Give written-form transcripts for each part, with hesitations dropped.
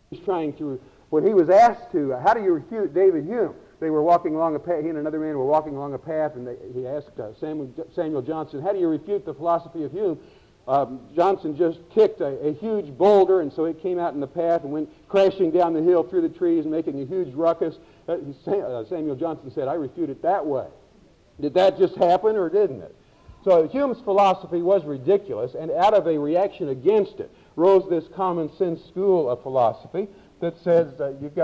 He's trying to, when he was asked to, how do you refute David Hume? They were walking along a path, he and another man were walking along a path, and he asked Samuel Johnson, how do you refute the philosophy of Hume? Johnson just kicked a huge boulder, and so it came out in the path and went crashing down the hill through the trees, making a huge ruckus. Samuel Johnson said, I refute it that way. Did that just happen, or didn't it? So Hume's philosophy was ridiculous, and out of a reaction against it rose this common sense school of philosophy that says that you've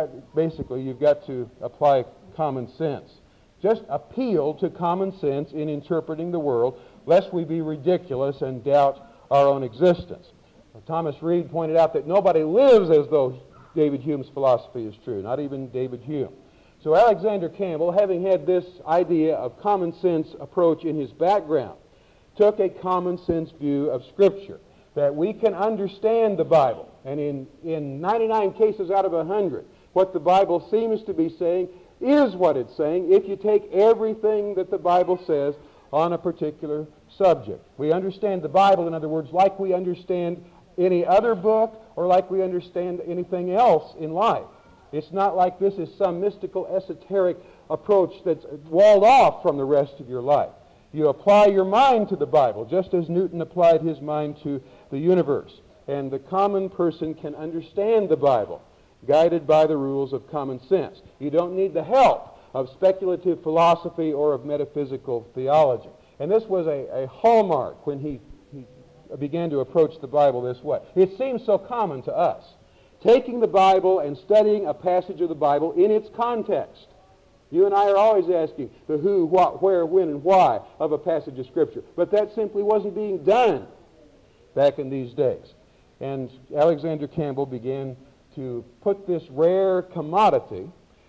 got to apply common sense. Just appeal to common sense in interpreting the world, lest we be ridiculous and doubt our own existence. Thomas Reid pointed out that nobody lives as though David Hume's philosophy is true, not even David Hume. So Alexander Campbell, having had this idea of common sense approach in his background, took a common sense view of Scripture, that we can understand the Bible. And in 99 cases out of 100, what the Bible seems to be saying is what it's saying if you take everything that the Bible says on a particular subject. We understand the Bible, in other words, like we understand any other book or like we understand anything else in life. It's not like this is some mystical, esoteric approach that's walled off from the rest of your life. You apply your mind to the Bible, just as Newton applied his mind to the universe. And the common person can understand the Bible, guided by the rules of common sense. You don't need the help of speculative philosophy or of metaphysical theology. And this was a hallmark when he began to approach the Bible this way. It seems so common to us. Taking the Bible and studying a passage of the Bible in its context. You and I are always asking the who, what, where, when, and why of a passage of Scripture. But that simply wasn't being done back in these days. And Alexander Campbell began to put this rare commodity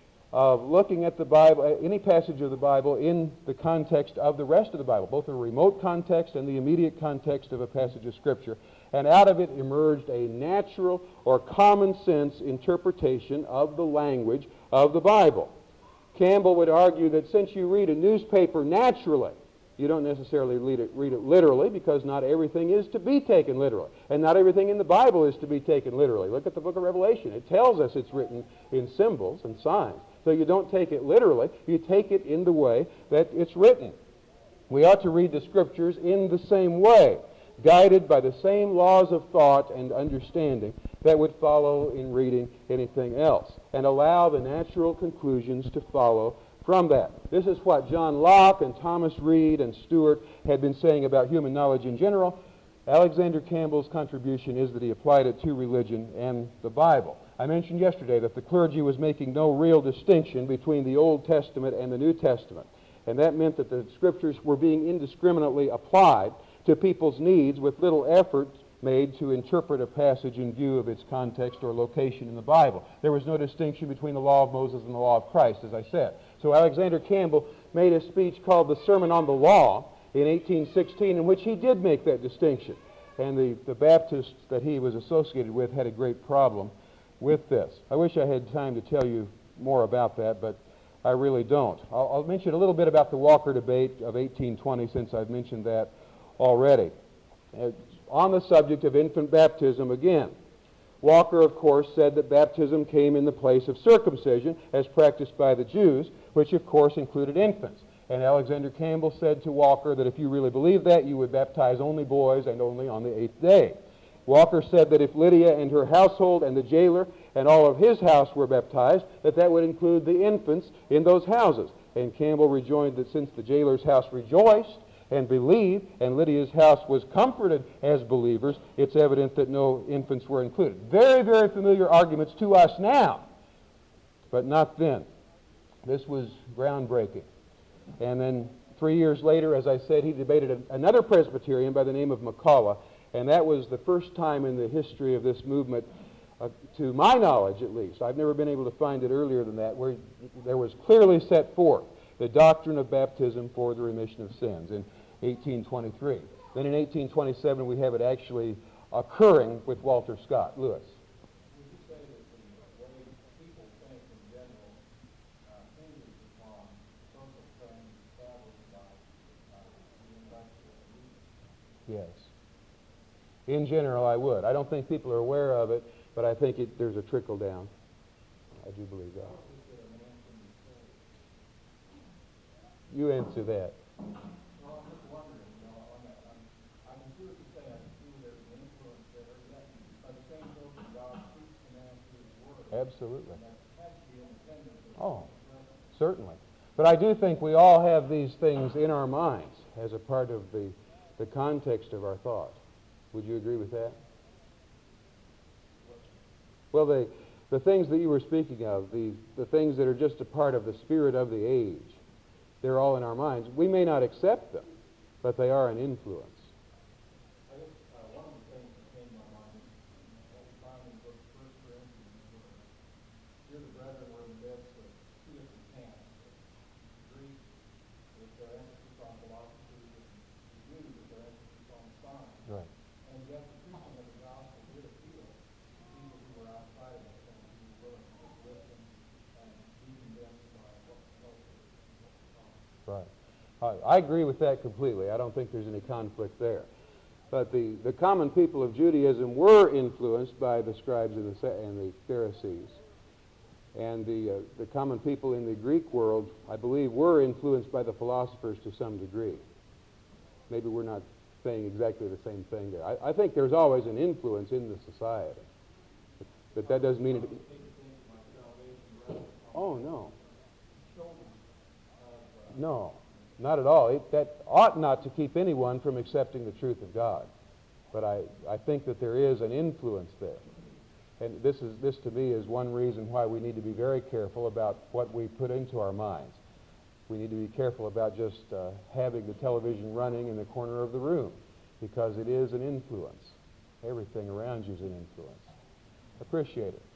of looking at the Bible, any passage of the Bible, in the context of the rest of the Bible, both the remote context and the immediate context of a passage of Scripture. And out of it emerged a natural or common sense interpretation of the language of the Bible. Campbell would argue that since you read a newspaper naturally, you don't necessarily read it literally, because not everything is to be taken literally. And not everything in the Bible is to be taken literally. Look at the book of Revelation. It tells us it's written in symbols and signs. So you don't take it literally. You take it in the way that it's written. We ought to read the Scriptures in the same way, guided by the same laws of thought and understanding that would follow in reading anything else, and allow the natural conclusions to follow from that. This is what John Locke and Thomas Reid and Stewart had been saying about human knowledge in general. Alexander Campbell's contribution is that he applied it to religion and the Bible. I mentioned yesterday that the clergy was making no real distinction between the Old Testament and the New Testament, and that meant that the Scriptures were being indiscriminately applied to people's needs with little effort made to interpret a passage in view of its context or location in the Bible. There was no distinction between the law of Moses and the law of Christ, as I said. So Alexander Campbell made a speech called the Sermon on the Law in 1816, in which he did make that distinction. And the Baptists that he was associated with had a great problem with this. I wish I had time to tell you more about that, but I really don't. I'll mention a little bit about the Walker debate of 1820, since I've mentioned that already. On the subject of infant baptism again, Walker, of course, said that baptism came in the place of circumcision as practiced by the Jews, which, of course, included infants. And Alexander Campbell said to Walker that if you really believed that, you would baptize only boys and only on the 8th day. Walker said that if Lydia and her household and the jailer and all of his house were baptized, that would include the infants in those houses. And Campbell rejoined that since the jailer's house rejoiced and believed, and Lydia's house was comforted as believers, it's evident that no infants were included. Very, very familiar arguments to us now, but not then. This was groundbreaking. And then 3 years later, as I said, he debated another Presbyterian by the name of McCullough, and that was the first time in the history of this movement, to my knowledge at least, I've never been able to find it earlier than that, where there was clearly set forth the doctrine of baptism for the remission of sins in 1823. Then in 1827 we have it actually occurring with Walter Scott. Lewis. Would you say that the way people think in general hinges upon social trends established by university leaders? Yes. In general, I would. I don't think people are aware of it But I think there's a trickle down. I do believe that. You answer that. Well, I'm just wondering, on that. I can see what you're saying. I can see there's an influence there. Yet, by the same token, God speaks to man through His Word. Absolutely. And that has to be independent of Oh, His presence. certainly. But I do think we all have these things in our minds as a part of the context of our thought. Would you agree with that? Well, the things that you were speaking of, the things that are just a part of the spirit of the age, they're all in our minds. We may not accept them, but they are an influence. I guess one of the things that came to my mind is what we find in the book of 1 Corinthians, where here the brethren were in the midst of two different camps. The Greek, with their emphasis on philosophy, and the Jews, with their emphasis on science. Right. And yet the preaching of the gospel did appeal to people who were outside of that camp, who were willing to listen and be convinced by what the culture was taught. Right. I agree with that completely. I don't think there's any conflict there. But the common people of Judaism were influenced by the scribes and the Pharisees. And the common people in the Greek world, I believe, were influenced by the philosophers to some degree. Maybe we're not saying exactly the same thing there. I think there's always an influence in the society. But that doesn't mean it... Oh, no. No, not at all. That ought not to keep anyone from accepting the truth of God. But I think that there is an influence there. And this to me is one reason why we need to be very careful about what we put into our minds. We need to be careful about just having the television running in the corner of the room, because it is an influence. Everything around you is an influence. Appreciate it.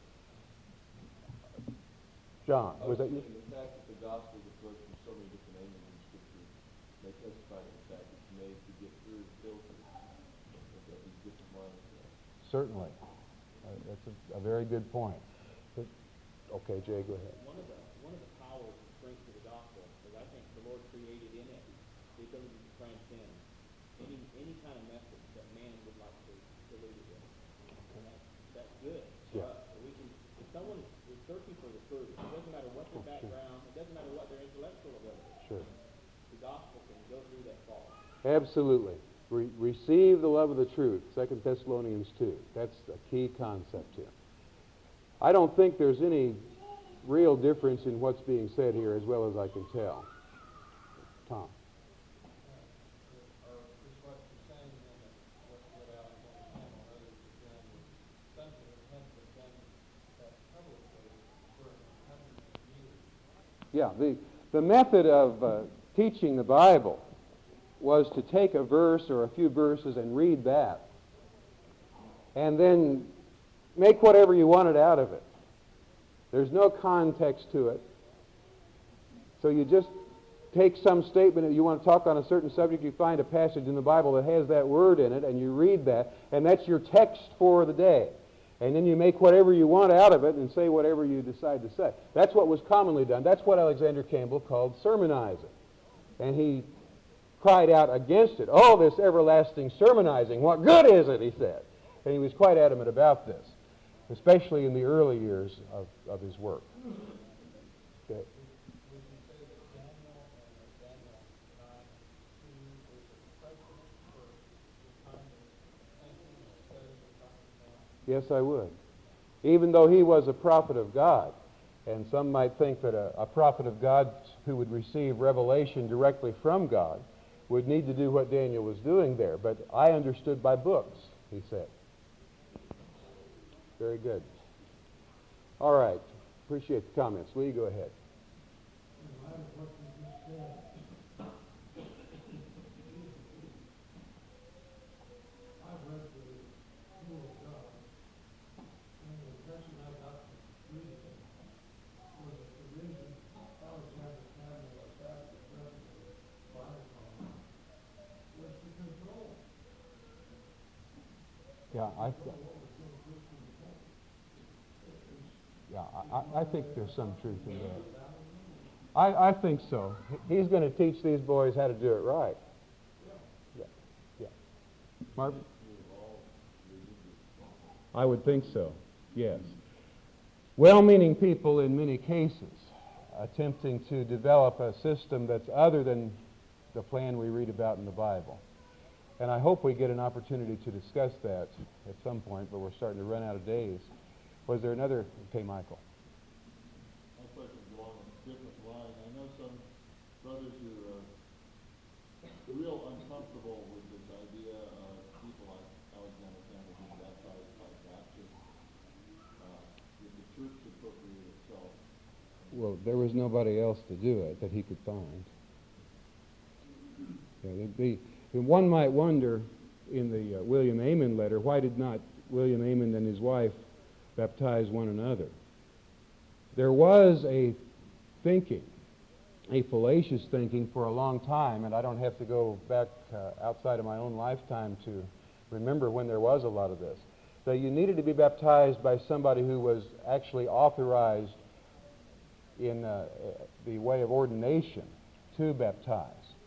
John, was that you? The fact that the gospel is approached from so many different angles in Scripture may testify to the fact that it's made to get through the filter of these different mindsets. Certainly. That's a very good point. Okay, Jay, go ahead. One of the powers and strengths of the gospel is I think the Lord created in it the ability to transcend any kind of message that man would like to lead it with. And that's good for Yeah. us. So we can, if someone is searching for the truth, it doesn't matter what their background, it doesn't matter what their intellectual ability. Sure. The gospel can go through that fog. Absolutely. Receive the love of the truth, 2 Thessalonians 2. That's a key concept here. I don't think there's any real difference in what's being said here, as well as I can tell. Tom. Or is what you're saying then that what Alexander Campbell and others have done was something that hadn't been done that publicly for hundreds of years? Yeah, the method of teaching the Bible was to take a verse or a few verses and read that, and then make whatever you wanted out of it. There's no context to it. So you just take some statement, and you want to talk on a certain subject, you find a passage in the Bible that has that word in it, and you read that, and that's your text for the day. And then you make whatever you want out of it and say whatever you decide to say. That's what was commonly done. That's what Alexander Campbell called sermonizing. And he cried out against it. Oh, this everlasting sermonizing, what good is it, he said. And he was quite adamant about this, especially in the early years of his work. Okay. Would you say that Daniel and Daniel 9:2 is a precedent for the kind of thinking and study we're talking about? Yes, I would. Even though he was a prophet of God, and some might think that a prophet of God who would receive revelation directly from God would need to do what Daniel was doing there. But I understood by books, he said. Very good. All right. Appreciate the comments. Lee, go ahead. In light of what you just said, I've read the Rule of God, and the impression I got from reading it was that the reason Alexander Campbell attacked the president of Viacom was to control Yeah, what was so good from the point. I think there's some truth in that. I think so. He's going to teach these boys how to do it right. Yeah. Marvin? I would think so. yes. Well-meaning people in many cases attempting to develop a system that's other than the plan we read about in the Bible. And I hope we get an opportunity to discuss that at some point, but we're starting to run out of days. Was there another? Okay, Michael. My question is along a different line. I know some brothers who are real uncomfortable with this idea of people like Alexander Campbell being baptized by baptism. If the church appropriated itself. Well, there was nobody else to do it that he could find. And one might wonder in the William Amen letter, why did not William Amen and his wife baptize one another? There was a thinking, a fallacious thinking for a long time, and I don't have to go back outside of my own lifetime to remember when there was a lot of this, that you needed to be baptized by somebody who was actually authorized in the way of ordination to baptize.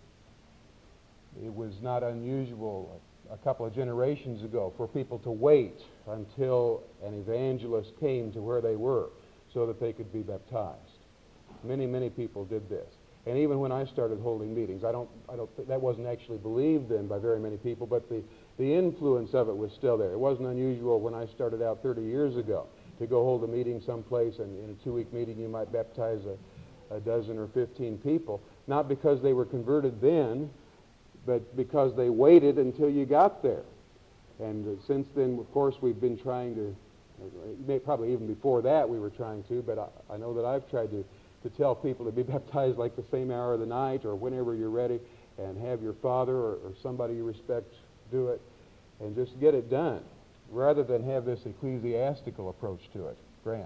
It was not unusual a couple of generations ago for people to wait until an evangelist came to where they were so that they could be baptized. Many, many people did this. And even when I started holding meetings, that wasn't actually believed in by very many people, but the influence of it was still there. It wasn't unusual when I started out 30 years ago to go hold a meeting someplace, and in a 2-week meeting you might baptize a dozen or 15 people, not because they were converted then, but because they waited until you got there. And since then, of course, we've been trying to, probably even before that we were trying to, but I know that I've tried to tell people to be baptized like the same hour of the night or whenever you're ready, and have your father or somebody you respect do it, and just get it done, rather than have this ecclesiastical approach to it. Grant.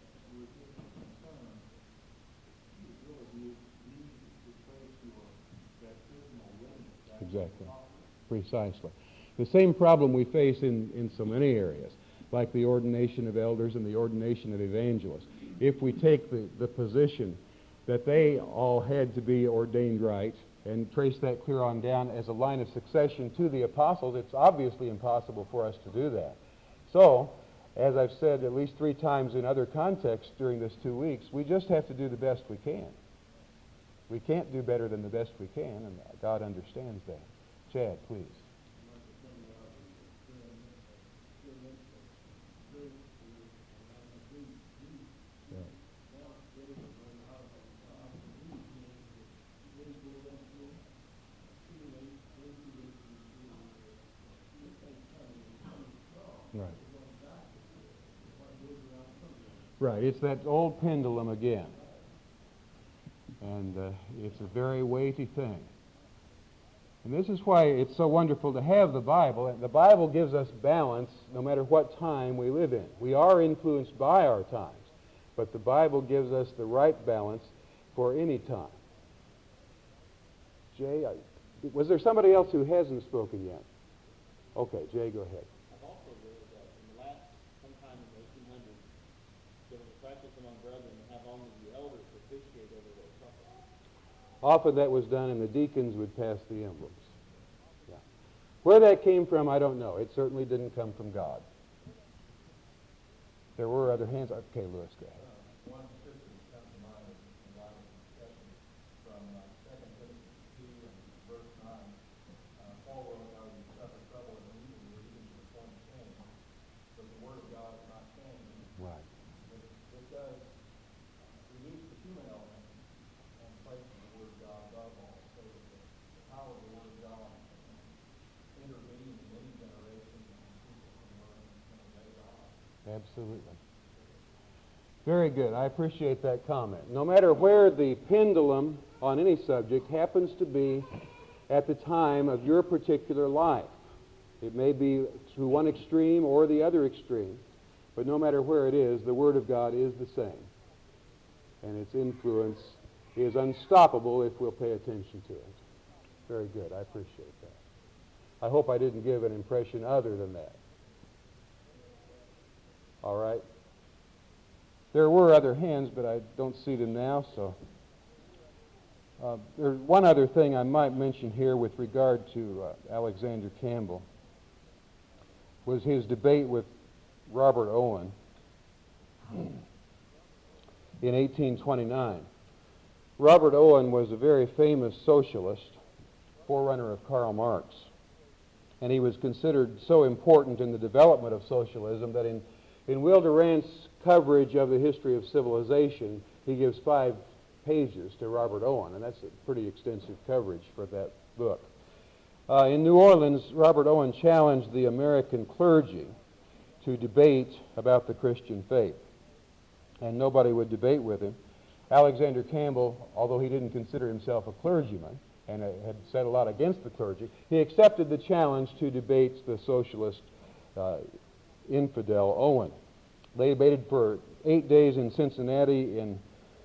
Exactly. Precisely. The same problem we face in so many areas, like the ordination of elders and the ordination of evangelists. If we take the position that they all had to be ordained right and trace that clear on down as a line of succession to the apostles, it's obviously impossible for us to do that. So, as I've said at least 3 times in other contexts during this 2 weeks, we just have to do the best we can. We can't do better than the best we can, and God understands that. Chad, please. Right. Right. It's that old pendulum again. And it's a very weighty thing. And this is why it's so wonderful to have the Bible. And the Bible gives us balance no matter what time we live in. We are influenced by our times, but the Bible gives us the right balance for any time. Jay, was there somebody else who hasn't spoken yet? Okay, Jay, go ahead. I've also read that in the last, sometime in the 1800s, there was a practice among brethren to have only the elders officiate over their supper. Often that was done, and the deacons would pass the emblems. Yeah. Where that came from, I don't know. It certainly didn't come from God. There were other hands. Okay, Lewis, go ahead. One scripture that comes to mind is in line with discussion from 2 Timothy 2 and verse 9. Paul wrote how you suffer trouble and evil even to the point of shame, but the word of God is not changed. Right. It does reduce the human element and place the word of God above all, so that the power of the word of God intervenes in any generation and people can learn and obey God. Absolutely. Very good. I appreciate that comment. No matter where the pendulum on any subject happens to be at the time of your particular life, it may be to one extreme or the other extreme, but no matter where it is, the Word of God is the same. And its influence is unstoppable if we'll pay attention to it. Very good. I appreciate that. I hope I didn't give an impression other than that. All right. There were other hands, but I don't see them now, so. There's one other thing I might mention here with regard to Alexander Campbell was his debate with Robert Owen in 1829. Robert Owen was a very famous socialist, forerunner of Karl Marx. And he was considered so important in the development of socialism that in Will Durant's coverage of the history of civilization, he gives 5 pages to Robert Owen, and that's a pretty extensive coverage for that book. In New Orleans, Robert Owen challenged the American clergy to debate about the Christian faith, and nobody would debate with him. Alexander Campbell, although he didn't consider himself a clergyman and had said a lot against the clergy, he accepted the challenge to debate the socialist infidel Owen. They debated for 8 days in Cincinnati in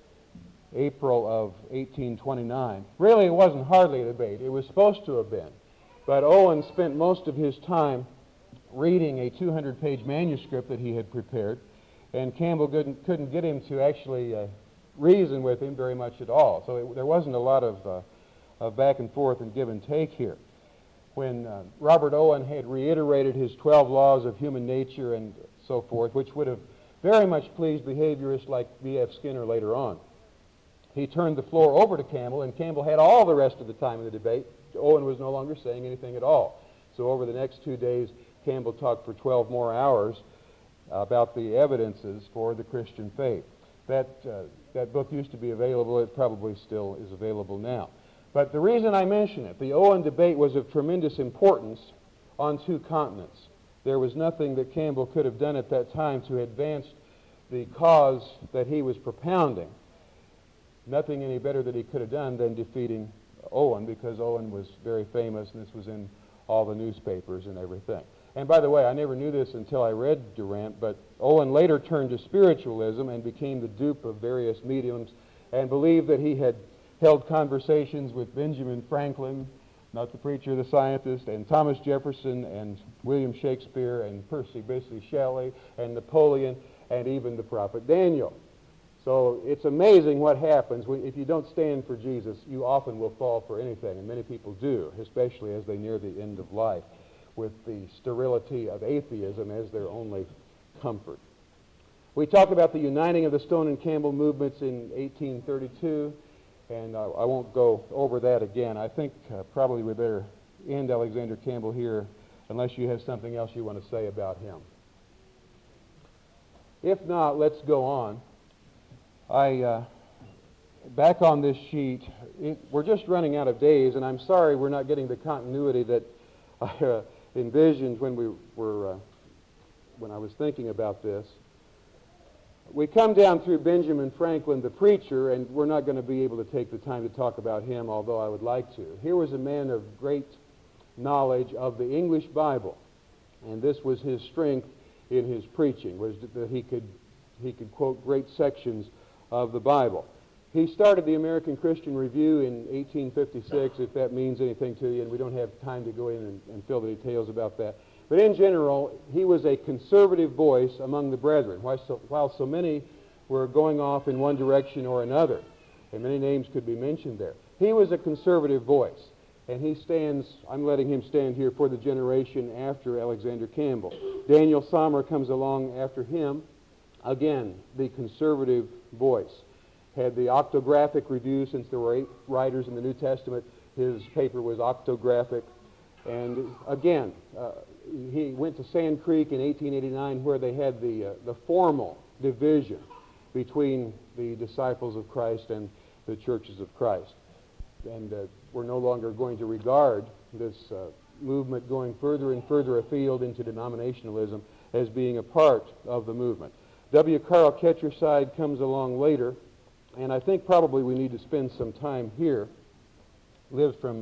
April of 1829. Really, it wasn't hardly a debate. It was supposed to have been. But Owen spent most of his time reading a 200-page manuscript that he had prepared, and Campbell couldn't get him to actually reason with him very much at all. So there wasn't a lot of back and forth and give and take here. When Robert Owen had reiterated his 12 laws of human nature and so forth, which would have very much pleased behaviorists like B.F. Skinner later on, he turned the floor over to Campbell, and Campbell had all the rest of the time in the debate. Owen was no longer saying anything at all. So over the next 2 days, Campbell talked for 12 more hours about the evidences for the Christian faith. That book used to be available. It probably still is available now. But the reason I mention it, the Owen debate was of tremendous importance on 2 continents. There was nothing that Campbell could have done at that time to advance the cause that he was propounding. Nothing any better that he could have done than defeating Owen, because Owen was very famous, and this was in all the newspapers and everything. And by the way, I never knew this until I read Durant, but Owen later turned to spiritualism and became the dupe of various mediums and believed that he had held conversations with Benjamin Franklin, not the preacher, the scientist, and Thomas Jefferson, and William Shakespeare, and Percy Bysshe Shelley, and Napoleon, and even the prophet Daniel. So it's amazing what happens if you don't stand for Jesus. You often will fall for anything, and many people do, especially as they near the end of life, with the sterility of atheism as their only comfort. We talked about the uniting of the Stone and Campbell movements in 1832, and I won't go over that again. I think probably we better end Alexander Campbell here, unless you have something else you want to say about him. If not, let's go on. Back on this sheet, we're just running out of days, and I'm sorry we're not getting the continuity that I envisioned when I was thinking about this. We come down through Benjamin Franklin, the preacher, and we're not going to be able to take the time to talk about him, although I would like to. Here was a man of great knowledge of the English Bible, and this was his strength in his preaching, was that he could quote great sections of the Bible. He started the American Christian Review in 1856, if that means anything to you, and we don't have time to go in and fill the details about that. But in general, he was a conservative voice among the brethren, while so many were going off in one direction or another, and many names could be mentioned there. He was a conservative voice, and he stands, I'm letting him stand here for the generation after Alexander Campbell. Daniel Sommer comes along after him. Again, the conservative voice. Had the octographic review, since there were 8 writers in the New Testament. His paper was octographic. And again, he went to Sand Creek in 1889, where they had the formal division between the disciples of Christ and the churches of Christ. And we're no longer going to regard this movement going further and further afield into denominationalism as being a part of the movement. W. Carl Ketcherside comes along later, and I think probably we need to spend some time here. Lived from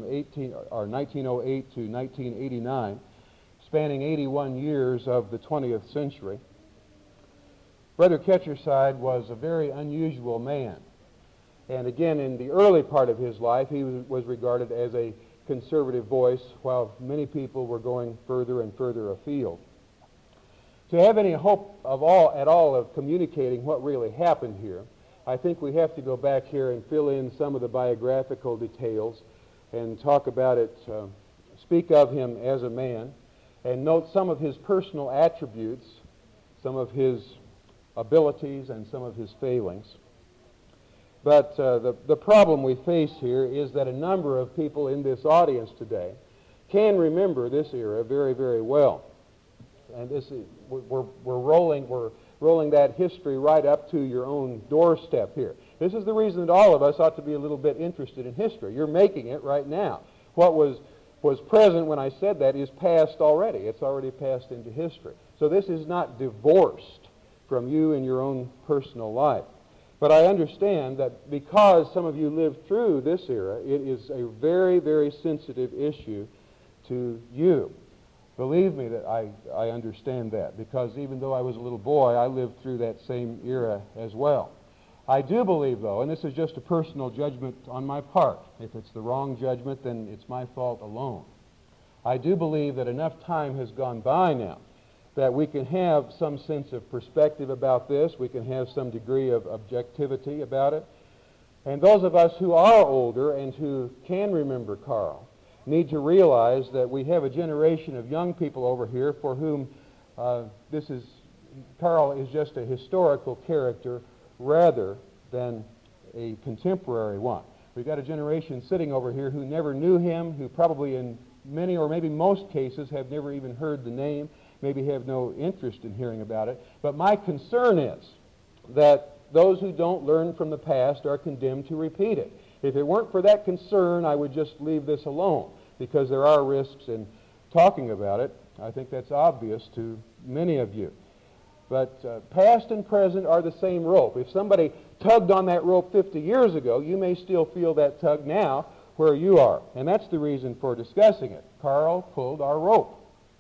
1908 to 1989, spanning 81 years of the 20th century. Brother Ketcherside was a very unusual man. And again, in the early part of his life, he was regarded as a conservative voice, while many people were going further and further afield. To have any hope at all of communicating what really happened here, I think we have to go back here and fill in some of the biographical details and talk about it, speak of him as a man, and note some of his personal attributes, some of his abilities and some of his failings. But the problem we face here is that a number of people in this audience today can remember this era very, very well. And this is, we're rolling that history right up to your own doorstep here. This is the reason that all of us ought to be a little bit interested in history. You're making it right now. What was present when I said that is past already. It's already passed into history. So this is not divorced from you in your own personal life. But I understand that because some of you lived through this era, it is a very, very sensitive issue to you. Believe me that I understand that, because even though I was a little boy, I lived through that same era as well. I do believe, though, and this is just a personal judgment on my part. If it's the wrong judgment, then it's my fault alone. I do believe that enough time has gone by now that we can have some sense of perspective about this. We can have some degree of objectivity about it. And those of us who are older and who can remember Carl need to realize that we have a generation of young people over here for whom Carl is just a historical character rather than a contemporary one. We've got a generation sitting over here who never knew him, who probably in many or maybe most cases have never even heard the name, maybe have no interest in hearing about it. But my concern is that those who don't learn from the past are condemned to repeat it. If it weren't for that concern, I would just leave this alone, because there are risks in talking about it. I think that's obvious to many of you. But past and present are the same rope. If somebody tugged on that rope 50 years ago, you may still feel that tug now where you are. And that's the reason for discussing it. Carl pulled our rope.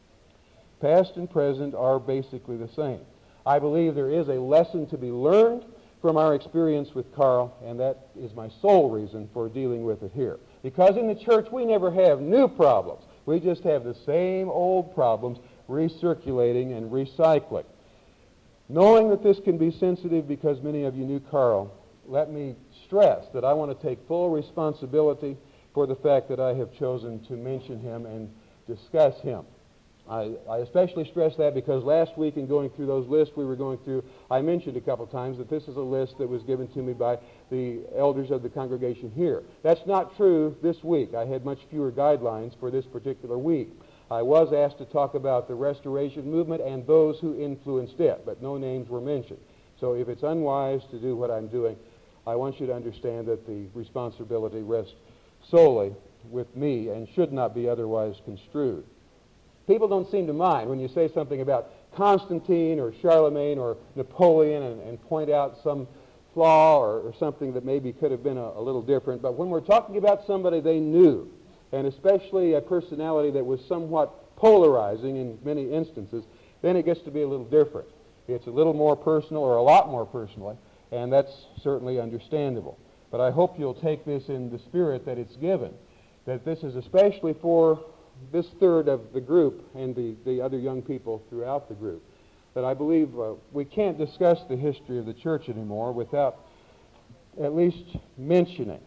Past and present are basically the same. I believe there is a lesson to be learned from our experience with Carl, and that is my sole reason for dealing with it here. Because in the church we never have new problems. We just have the same old problems recirculating and recycling. Knowing that this can be sensitive because many of you knew Carl, let me stress that I want to take full responsibility for the fact that I have chosen to mention him and discuss him. I especially stress that because last week in going through those lists we were going through, I mentioned a couple times that this is a list that was given to me by the elders of the congregation here. That's not true this week. I had much fewer guidelines for this particular week. I was asked to talk about the Restoration Movement and those who influenced it, but no names were mentioned. So if it's unwise to do what I'm doing, I want you to understand that the responsibility rests solely with me and should not be otherwise construed. People don't seem to mind when you say something about Constantine or Charlemagne or Napoleon and point out some flaw or something that maybe could have been a little different. But when we're talking about somebody they knew, and especially a personality that was somewhat polarizing in many instances, then it gets to be a little different. It's a little more personal, or a lot more personally, and that's certainly understandable. But I hope you'll take this in the spirit that it's given, that this is especially for this third of the group and the other young people throughout the group, that I believe we can't discuss the history of the church anymore without at least mentioning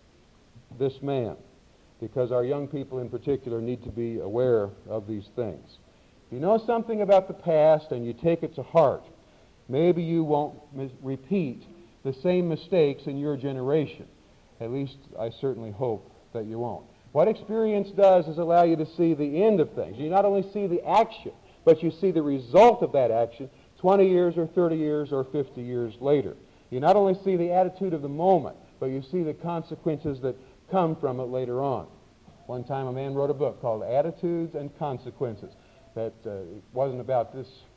this man, because our young people in particular need to be aware of these things. If you know something about the past and you take it to heart, maybe you won't repeat the same mistakes in your generation. At least I certainly hope that you won't. What experience does is allow you to see the end of things. You not only see the action, but you see the result of that action 20 years or 30 years or 50 years later. You not only see the attitude of the moment, but you see the consequences that come from it later on. One time a man wrote a book called Attitudes and Consequences. That it wasn't about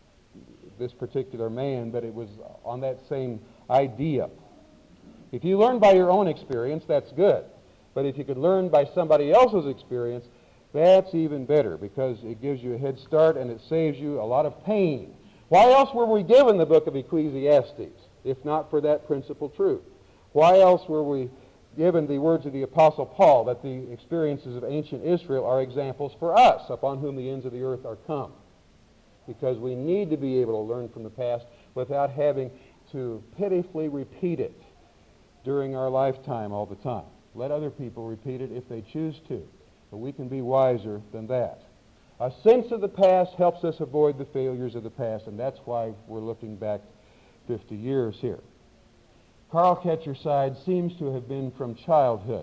this particular man, but it was on that same idea. If you learn by your own experience, that's good. But if you could learn by somebody else's experience, that's even better, because it gives you a head start and it saves you a lot of pain. Why else were we given the book of Ecclesiastes, if not for that principal truth? Why else were we given the words of the Apostle Paul, that the experiences of ancient Israel are examples for us, upon whom the ends of the earth are come? Because we need to be able to learn from the past without having to pitifully repeat it during our lifetime all the time. Let other people repeat it if they choose to, but we can be wiser than that. A sense of the past helps us avoid the failures of the past, and that's why we're looking back 50 years here. Carl Ketcherside seems to have been from childhood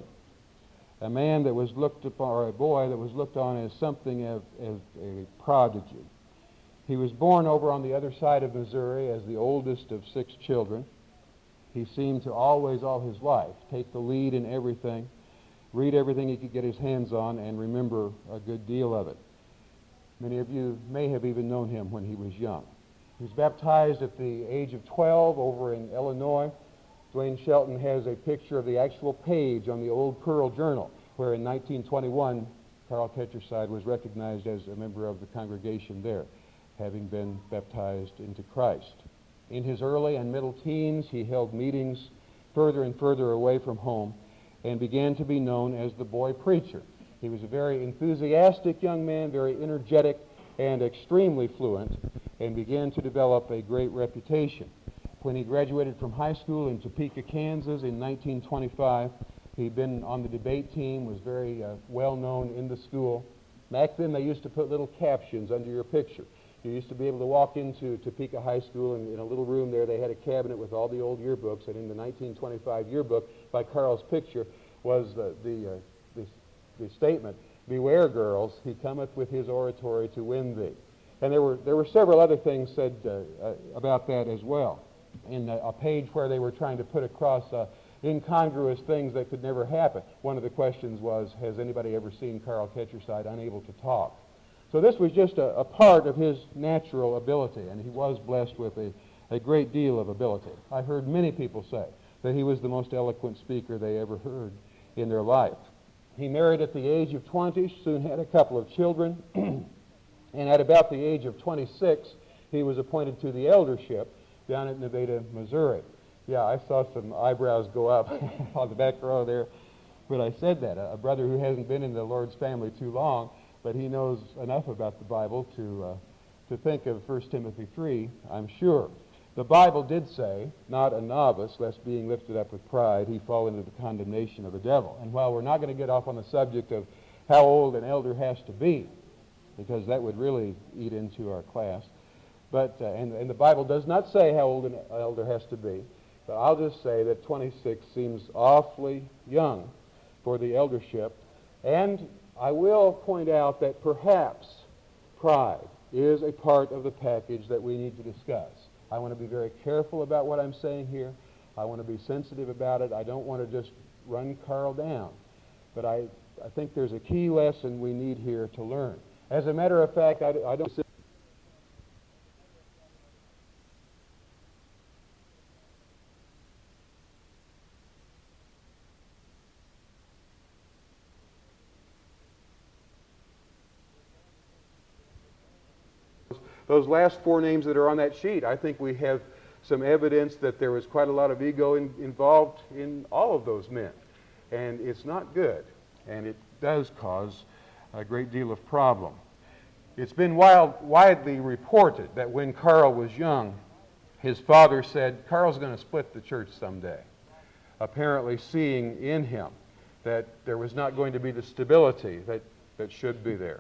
a man that was looked upon, or a boy that was looked on as something as a prodigy. He was born over on the other side of Missouri as the oldest of 6 children. He seemed to always, all his life, take the lead in everything, read everything he could get his hands on, and remember a good deal of it. Many of you may have even known him when he was young. He was baptized at the age of 12 over in Illinois. Dwayne Shelton has a picture of the actual page on the old Pearl Journal, where in 1921, Carl Ketcherside was recognized as a member of the congregation there, having been baptized into Christ. In his early and middle teens, he held meetings further and further away from home and began to be known as the boy preacher. He was a very enthusiastic young man, very energetic and extremely fluent, and began to develop a great reputation. When he graduated from high school in Topeka, Kansas in 1925, he'd been on the debate team, was very well known in the school. Back then they used to put little captions under your picture. You used to be able to walk into Topeka High School, and in a little room there they had a cabinet with all the old yearbooks, and in the 1925 yearbook by Carl's picture was the statement, "Beware, girls, he cometh with his oratory to win thee." And there were several other things said about that as well. In a page where they were trying to put across incongruous things that could never happen. One of the questions was, has anybody ever seen Carl Ketcherside unable to talk? So this was just a part of his natural ability, and he was blessed with a great deal of ability. I've heard many people say that he was the most eloquent speaker they ever heard in their life. He married at the age of 20, soon had a couple of children, and at about the age of 26, he was appointed to the eldership down at Nevada, Missouri. Yeah, I saw some eyebrows go up on the back row there when I said that. A brother who hasn't been in the Lord's family too long, but he knows enough about the Bible to think of 1 Timothy 3, I'm sure. The Bible did say, not a novice, lest being lifted up with pride, he fall into the condemnation of the devil. And while we're not going to get off on the subject of how old an elder has to be, because that would really eat into our class, but and the Bible does not say how old an elder has to be, but I'll just say that 26 seems awfully young for the eldership. And I will point out that perhaps pride is a part of the package that we need to discuss. I want to be very careful about what I'm saying here. I want to be sensitive about it. I don't want to just run Carl down. But I think there's a key lesson we need here to learn. As a matter of fact, I don't... Those last 4 names that are on that sheet, I think we have some evidence that there was quite a lot of ego involved in all of those men. And it's not good, and it does cause a great deal of problem. It's been widely reported that when Carl was young, his father said, Carl's going to split the church someday, apparently seeing in him that there was not going to be the stability that should be there.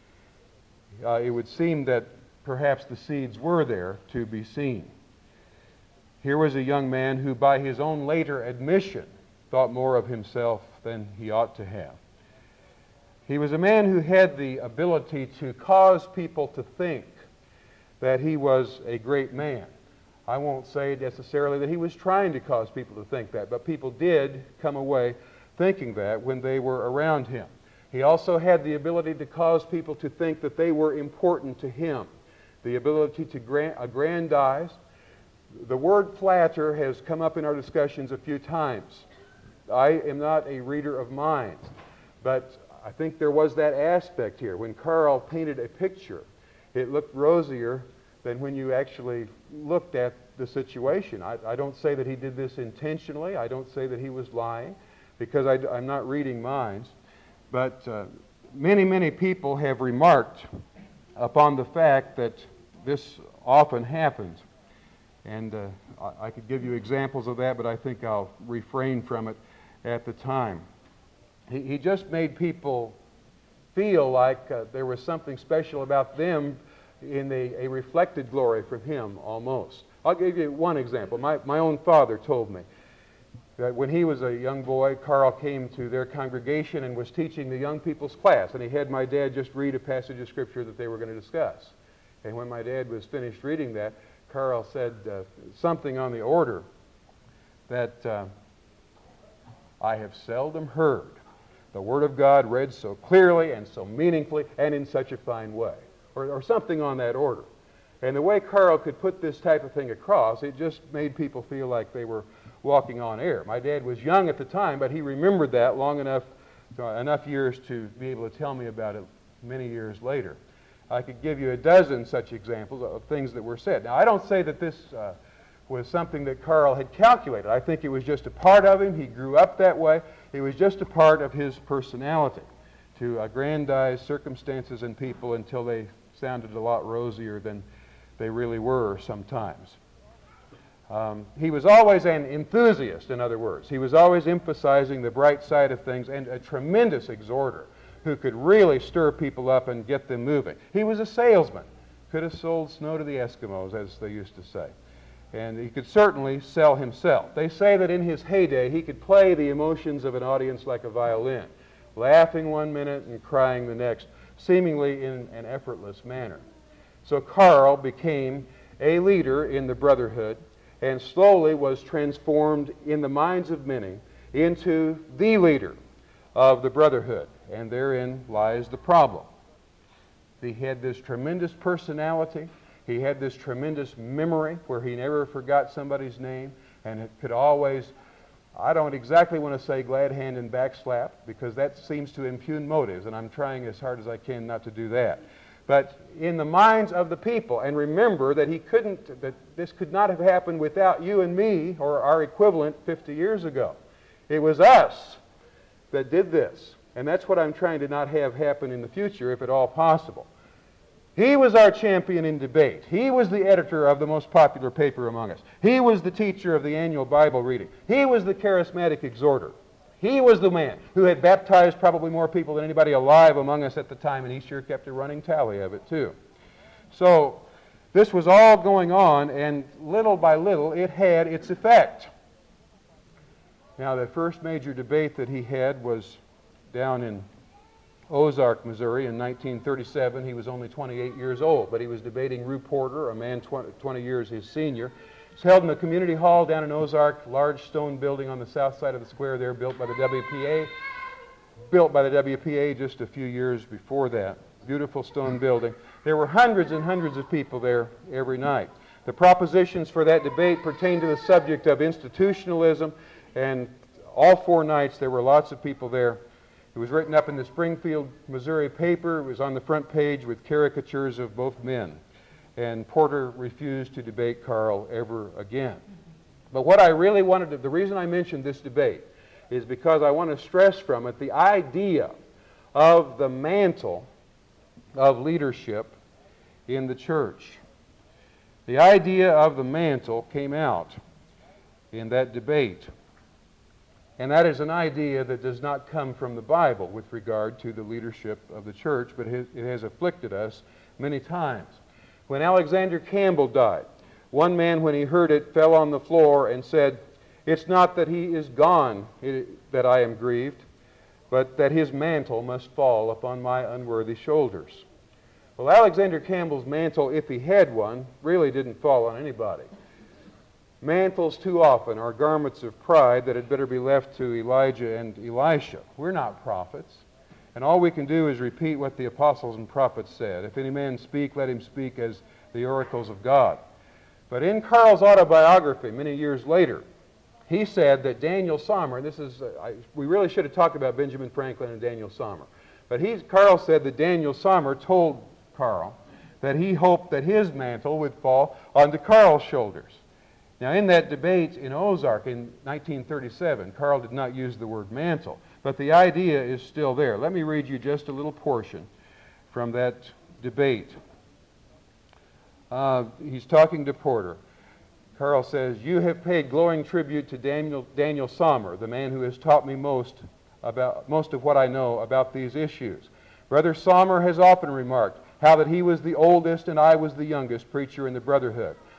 It would seem that perhaps the seeds were there to be seen. Here was a young man who, by his own later admission, thought more of himself than he ought to have. He was a man who had the ability to cause people to think that he was a great man. I won't say necessarily that he was trying to cause people to think that, but people did come away thinking that when they were around him. He also had the ability to cause people to think that they were important to him. The ability to aggrandize. The word flatter has come up in our discussions a few times. I am not a reader of minds, but I think there was that aspect here. When Carl painted a picture, it looked rosier than when you actually looked at the situation. I don't say that he did this intentionally. I don't say that he was lying, because I'm not reading minds. But many, many people have remarked upon the fact that this often happens. And I could give you examples of that, but I think I'll refrain from it at the time. He just made people feel like there was something special about them in a reflected glory from him almost. I'll give you one example. My own father told me that when he was a young boy, Carl came to their congregation and was teaching the young people's class, and he had my dad just read a passage of Scripture that they were going to discuss. And when my dad was finished reading that, Carl said something on the order that I have seldom heard the Word of God read so clearly and so meaningfully and in such a fine way, or something on that order. And the way Carl could put this type of thing across, it just made people feel like they were walking on air. My dad was young at the time, but he remembered that long enough years to be able to tell me about it many years later. I could give you a dozen such examples of things that were said. Now, I don't say that this was something that Carl had calculated. I think it was just a part of him. He grew up that way. It was just a part of his personality to aggrandize circumstances and people until they sounded a lot rosier than they really were sometimes. He was always an enthusiast, in other words. He was always emphasizing the bright side of things, and a tremendous exhorter who could really stir people up and get them moving. He was a salesman. Could have sold snow to the Eskimos, as they used to say. And he could certainly sell himself. They say that in his heyday, he could play the emotions of an audience like a violin, laughing one minute and crying the next, seemingly in an effortless manner. So Carl became a leader in the brotherhood and slowly was transformed in the minds of many into the leader of the brotherhood. And therein lies the problem. He had this tremendous personality. He had this tremendous memory where he never forgot somebody's name and it could always, I don't exactly want to say glad hand and backslap because that seems to impugn motives, and I'm trying as hard as I can not to do that. But in the minds of the people, and remember that that this could not have happened without you and me or our equivalent 50 years ago. It was us that did this. And that's what I'm trying to not have happen in the future, if at all possible. He was our champion in debate. He was the editor of the most popular paper among us. He was the teacher of the annual Bible reading. He was the charismatic exhorter. He was the man who had baptized probably more people than anybody alive among us at the time, and he sure kept a running tally of it, too. So this was all going on, and little by little, it had its effect. Now, the first major debate that he had was down in Ozark, Missouri in 1937. He was only 28 years old, but he was debating Rue Porter, a man 20 years his senior. It was held in the community hall down in Ozark, large stone building on the south side of the square there, built by the WPA just a few years before that. Beautiful stone building. There were hundreds and hundreds of people there every night. The propositions for that debate pertained to the subject of institutionalism, and all 4 nights there were lots of people there. It was written up in the Springfield, Missouri paper. It was on the front page with caricatures of both men. And Porter refused to debate Carl ever again. But what I really wanted to, the reason I mentioned this debate is because I want to stress from it the idea of the mantle of leadership in the church. The idea of the mantle came out in that debate. And that is an idea that does not come from the Bible with regard to the leadership of the church, but it has afflicted us many times. When Alexander Campbell died, one man, when he heard it, fell on the floor and said, "It's not that he is gone that I am grieved, but that his mantle must fall upon my unworthy shoulders." Well, Alexander Campbell's mantle, if he had one, really didn't fall on anybody. Mantles too often are garments of pride that had better be left to Elijah and Elisha. We're not prophets, and all we can do is repeat what the apostles and prophets said. If any man speak, let him speak as the oracles of God. But in Carl's autobiography, many years later, he said that Daniel Sommer, and this is, we really should have talked about Benjamin Franklin and Daniel Sommer, but Carl said that Daniel Sommer told Carl that he hoped that his mantle would fall onto Carl's shoulders. Now, in that debate in Ozark in 1937, Carl did not use the word mantle, but the idea is still there. Let me read you just a little portion from that debate. He's talking to Porter. Carl says, "You have paid glowing tribute to Daniel Sommer, the man who has taught me most of what I know about these issues. Brother Sommer has often remarked how that he was the oldest and I was the youngest preacher in the brotherhood.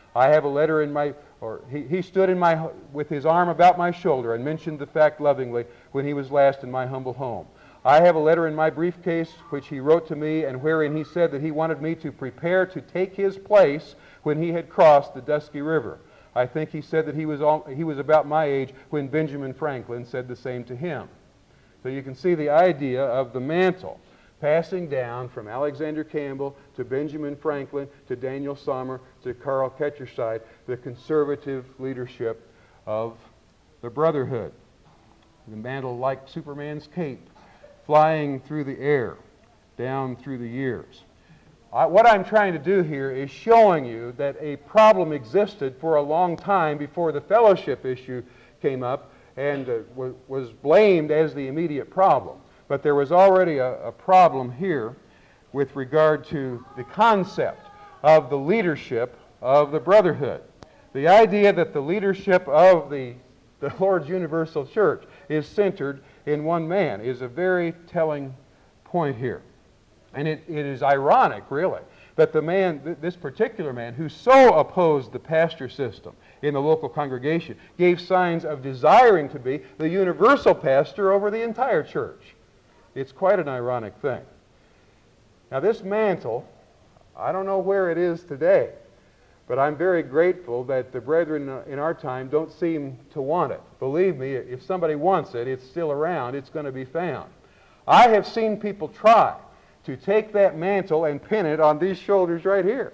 I have a letter in my, or he stood with his arm about my shoulder and mentioned the fact lovingly when he was last in my humble home. I have a letter in my briefcase which he wrote to me and wherein he said that he wanted me to prepare to take his place when he had crossed the Dusky River. I think he said that he was about my age when Benjamin Franklin said the same to him. So you can see the idea of the mantle passing down from Alexander Campbell to Benjamin Franklin to Daniel Sommer to Carl Ketcherside, the conservative leadership of the Brotherhood. The mantle like Superman's cape, flying through the air, down through the years. What I'm trying to do here is showing you that a problem existed for a long time before the fellowship issue came up and was blamed as the immediate problem. But there was already a problem here with regard to the concept of the leadership of the Brotherhood. The idea that the leadership of the Lord's Universal Church is centered in one man is a very telling point here. And it is ironic, really, that the man, this particular man, who so opposed the pastor system in the local congregation, gave signs of desiring to be the universal pastor over the entire church. It's quite an ironic thing. Now, this mantle, I don't know where it is today, but I'm very grateful that the brethren in our time don't seem to want it. Believe me, if somebody wants it, it's still around, it's going to be found. I have seen people try to take that mantle and pin it on these shoulders right here.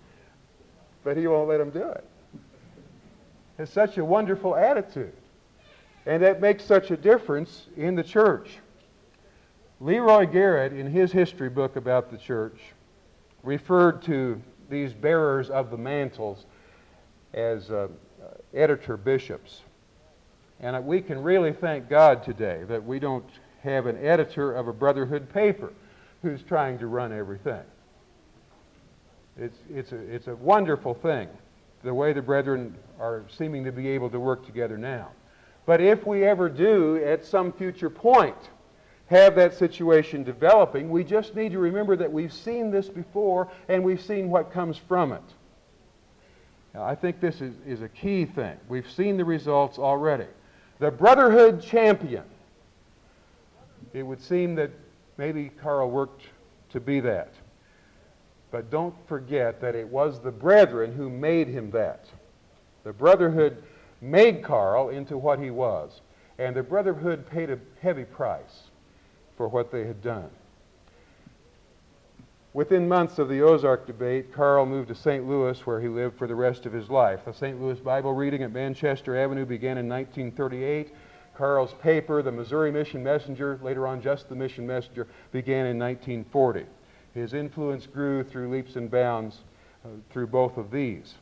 But he won't let them do it. It's such a wonderful attitude. And that makes such a difference in the church. Leroy Garrett, in his history book about the church, referred to these bearers of the mantles as editor bishops. And we can really thank God today that we don't have an editor of a Brotherhood paper who's trying to run everything. It's a wonderful thing, the way the brethren are seeming to be able to work together now. But if we ever do, at some future point, have that situation developing, we just need to remember that we've seen this before and we've seen what comes from it. Now, I think this is a key thing. We've seen the results already. The Brotherhood champion. It would seem that maybe Carl worked to be that. But don't forget that it was the brethren who made him that. The Brotherhood made Carl into what he was. And the Brotherhood paid a heavy price for what they had done. Within months of the Ozark debate, Carl moved to St. Louis, where he lived for the rest of his life. The St. Louis Bible reading at Manchester Avenue began in 1938. Carl's paper, the Missouri Mission Messenger, later on just the Mission Messenger, began in 1940. His influence grew through leaps and bounds through both of these.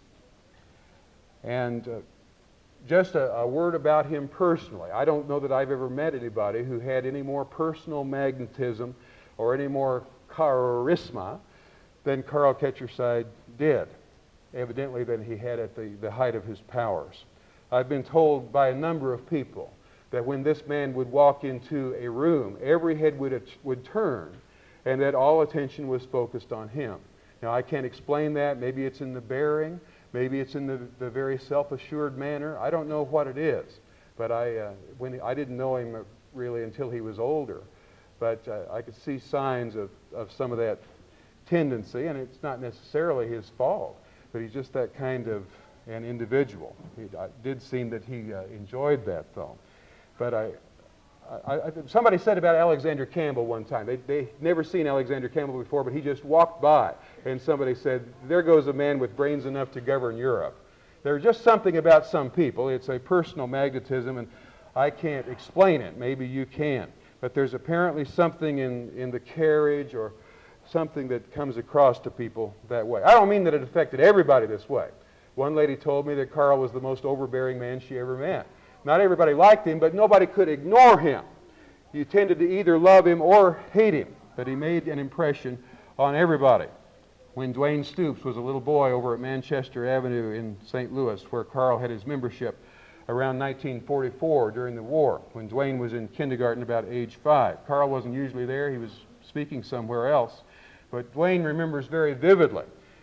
And just a word about him personally. I don't know that I've ever met anybody who had any more personal magnetism or any more charisma than Carl Ketcherside did, evidently than he had at the height of his powers. I've been told by a number of people that when this man would walk into a room, every head would turn, and that all attention was focused on him. Now, I can't explain that. Maybe it's in the bearing. Maybe it's in the very self-assured manner. I don't know what it is. But I didn't know him really until he was older. But I could see signs of some of that tendency, and it's not necessarily his fault. But he's just that kind of an individual. It did seem that he enjoyed that, though. But somebody said about Alexander Campbell one time, they'd never seen Alexander Campbell before, but he just walked by, and somebody said, there goes a man with brains enough to govern Europe. There's just something about some people. It's a personal magnetism, and I can't explain it. Maybe you can. But there's apparently something in the carriage or something that comes across to people that way. I don't mean that it affected everybody this way. One lady told me that Carl was the most overbearing man she ever met. Not everybody liked him, but nobody could ignore him. You tended to either love him or hate him, but he made an impression on everybody. When Dwayne Stoops was a little boy over at Manchester Avenue in St. Louis, where Carl had his membership around 1944 during the war, when Dwayne was in kindergarten about age 5. Carl wasn't usually there. He was speaking somewhere else. But Dwayne remembers very vividly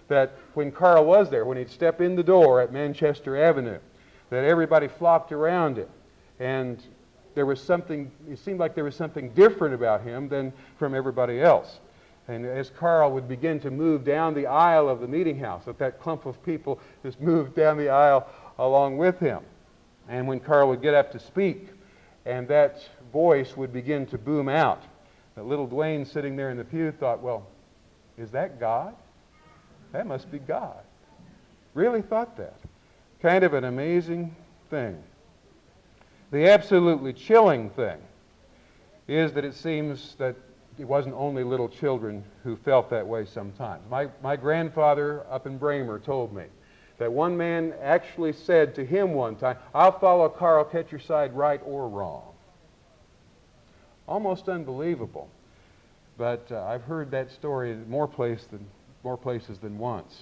that when Carl was there, when he'd step in the door at Manchester Avenue, that everybody flocked around him. And there was something, it seemed like there was something different about him than from everybody else. And as Carl would begin to move down the aisle of the meeting house, that clump of people just moved down the aisle along with him. And when Carl would get up to speak, and that voice would begin to boom out, that little Dwayne sitting there in the pew thought, well, is that God? That must be God. Really thought that. Kind of an amazing thing. The absolutely chilling thing is that it seems that it wasn't only little children who felt that way sometimes. My grandfather up in Bramer told me that one man actually said to him one time, I'll follow Carl Ketcherside right or wrong. Almost unbelievable. But I've heard that story in more places than once.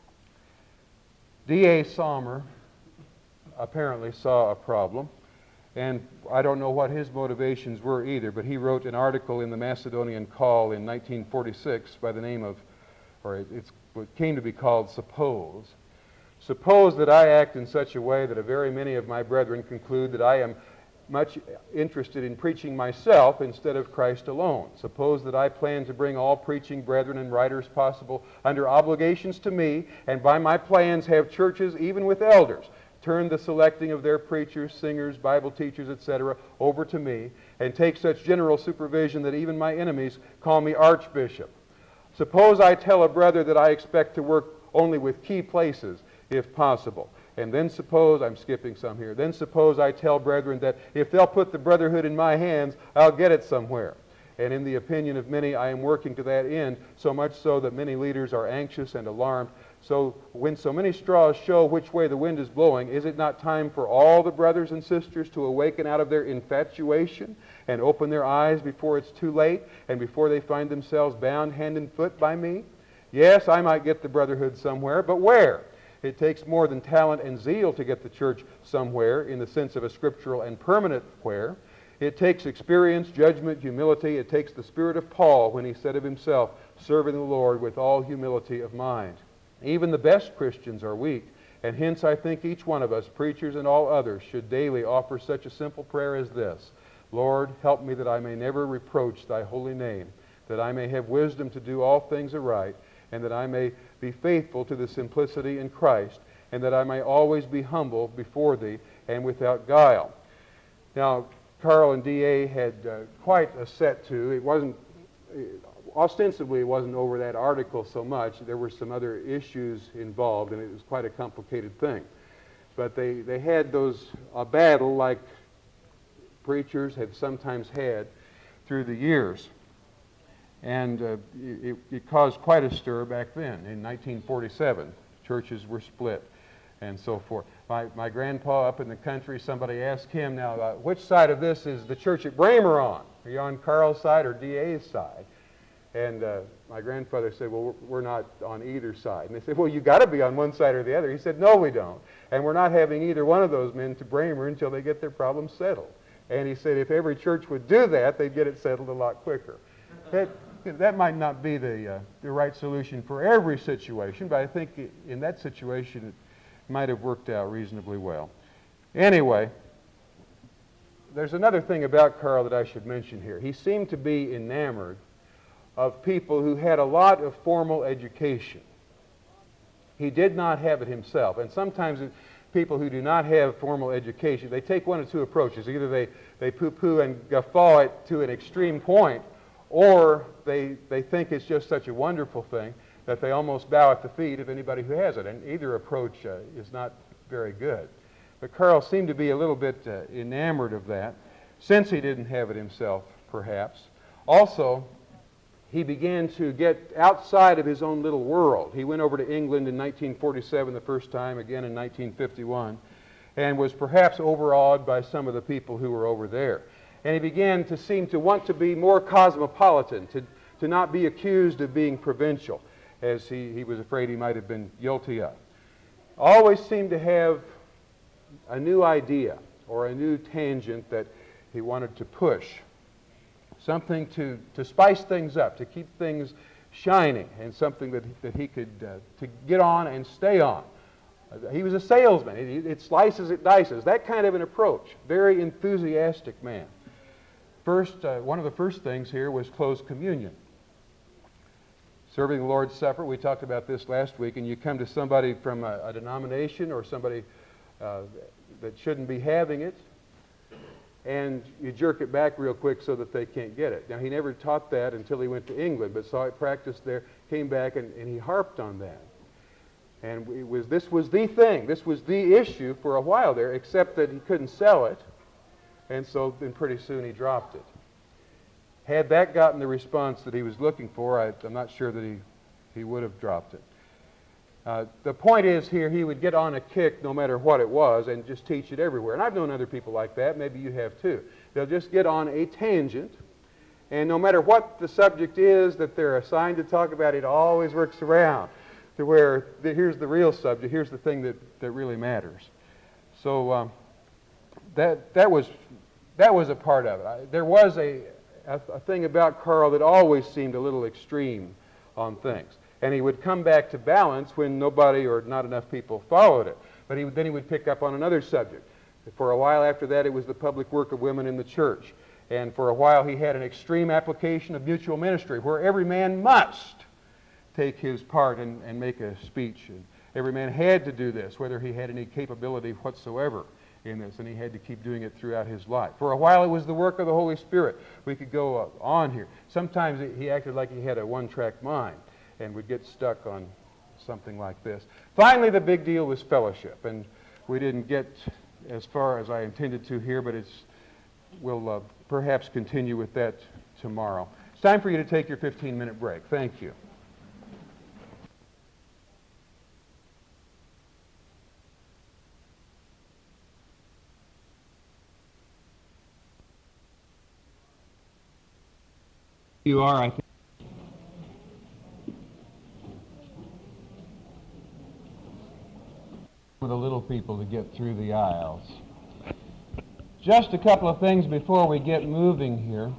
D.A. Sommer apparently saw a problem. And I don't know what his motivations were either, but he wrote an article in the Macedonian Call in 1946 by the name of, or it came to be called Suppose. Suppose that I act in such a way that a very many of my brethren conclude that I am much interested in preaching myself instead of Christ alone. Suppose that I plan to bring all preaching brethren and writers possible under obligations to me, and by my plans have churches, even with elders, turn the selecting of their preachers, singers, Bible teachers, etc., over to me, and take such general supervision that even my enemies call me archbishop. Suppose I tell a brother that I expect to work only with key places, if possible. And then suppose, I'm skipping some here, then suppose I tell brethren that if they'll put the brotherhood in my hands, I'll get it somewhere. And in the opinion of many, I am working to that end, so much so that many leaders are anxious and alarmed. So when so many straws show which way the wind is blowing, is it not time for all the brothers and sisters to awaken out of their infatuation and open their eyes before it's too late and before they find themselves bound hand and foot by me? Yes, I might get the brotherhood somewhere, but where? It takes more than talent and zeal to get the church somewhere in the sense of a scriptural and permanent where. It takes experience, judgment, humility. It takes the spirit of Paul when he said of himself, serving the Lord with all humility of mind. Even the best Christians are weak, and hence I think each one of us, preachers and all others, should daily offer such a simple prayer as this: Lord, help me that I may never reproach thy holy name, that I may have wisdom to do all things aright, and that I may be faithful to the simplicity in Christ, and that I may always be humble before thee and without guile. Now, Carl and D.A. had quite a set to. It wasn't, ostensibly it wasn't over that article so much. There were some other issues involved, and it was quite a complicated thing. But they had a battle like preachers have sometimes had through the years. And it caused quite a stir back then. In 1947, churches were split and so forth. My grandpa up in the country, somebody asked him, now, which side of this is the church at Bramer on? Are you on Carl's side or D.A.'s side? And my grandfather said, well, we're not on either side. And they said, well, you got to be on one side or the other. He said, no, we don't. And we're not having either one of those men to Bramer until they get their problems settled. And he said if every church would do that, they'd get it settled a lot quicker. That might not be the right solution for every situation, but I think in that situation it might have worked out reasonably well. Anyway, there's another thing about Carl that I should mention here. He seemed to be enamored of people who had a lot of formal education. He did not have it himself, and sometimes people who do not have formal education, they take one of two approaches. Either they poo-poo and guffaw it to an extreme point, or they think it's just such a wonderful thing that they almost bow at the feet of anybody who has it. And either approach is not very good. But Carl seemed to be a little bit enamored of that, since he didn't have it himself, perhaps. Also, he began to get outside of his own little world. He went over to England in 1947 the first time, again in 1951, and was perhaps overawed by some of the people who were over there. And he began to seem to want to be more cosmopolitan, to not be accused of being provincial, as he was afraid he might have been guilty of. Always seemed to have a new idea or a new tangent that he wanted to push. Something to spice things up, to keep things shining and something that he could to get on and stay on. He was a salesman. It slices, it dices. That kind of an approach. Very enthusiastic man. First, one of the first things here was close communion. Serving the Lord's Supper, we talked about this last week, and you come to somebody from a denomination or somebody that shouldn't be having it, and you jerk it back real quick so that they can't get it. Now, he never taught that until he went to England, but saw it practiced there, came back, and he harped on that. And this was the thing. This was the issue for a while there, except that he couldn't sell it, and so then pretty soon he dropped it. Had that gotten the response that he was looking for, I'm not sure that he would have dropped it. The point is here, he would get on a kick no matter what it was and just teach it everywhere. And I've known other people like that. Maybe you have too. They'll just get on a tangent, and no matter what the subject is that they're assigned to talk about, it always works around to where here's the real subject, here's the thing that really matters. So that was a part of it. There was a thing about Carl that always seemed a little extreme on things. And he would come back to balance when nobody or not enough people followed it. But then he would pick up on another subject. For a while after that, it was the public work of women in the church. And for a while, he had an extreme application of mutual ministry, where every man must take his part and make a speech. And every man had to do this, whether he had any capability whatsoever in this, and he had to keep doing it throughout his life. For a while, it was the work of the Holy Spirit. We could go on here. Sometimes he acted like he had a one-track mind and would get stuck on something like this. Finally, the big deal was fellowship, and we didn't get as far as I intended to here, but we'll perhaps continue with that tomorrow. It's time for you to take your 15-minute break. Thank you. You are, I think. For the little people to get through the aisles. Just a couple of things before we get moving here.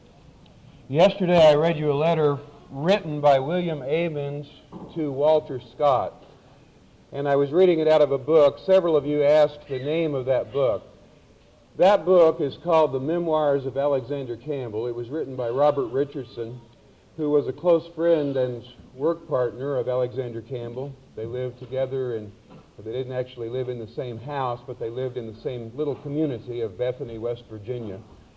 Yesterday I read you a letter written by William Amons to Walter Scott, and I was reading it out of a book. Several of you asked the name of that book. That book is called The Memoirs of Alexander Campbell. It was written by Robert Richardson, who was a close friend and work partner of Alexander Campbell. They lived together, and they didn't actually live in the same house, but they lived in the same little community of Bethany, West Virginia,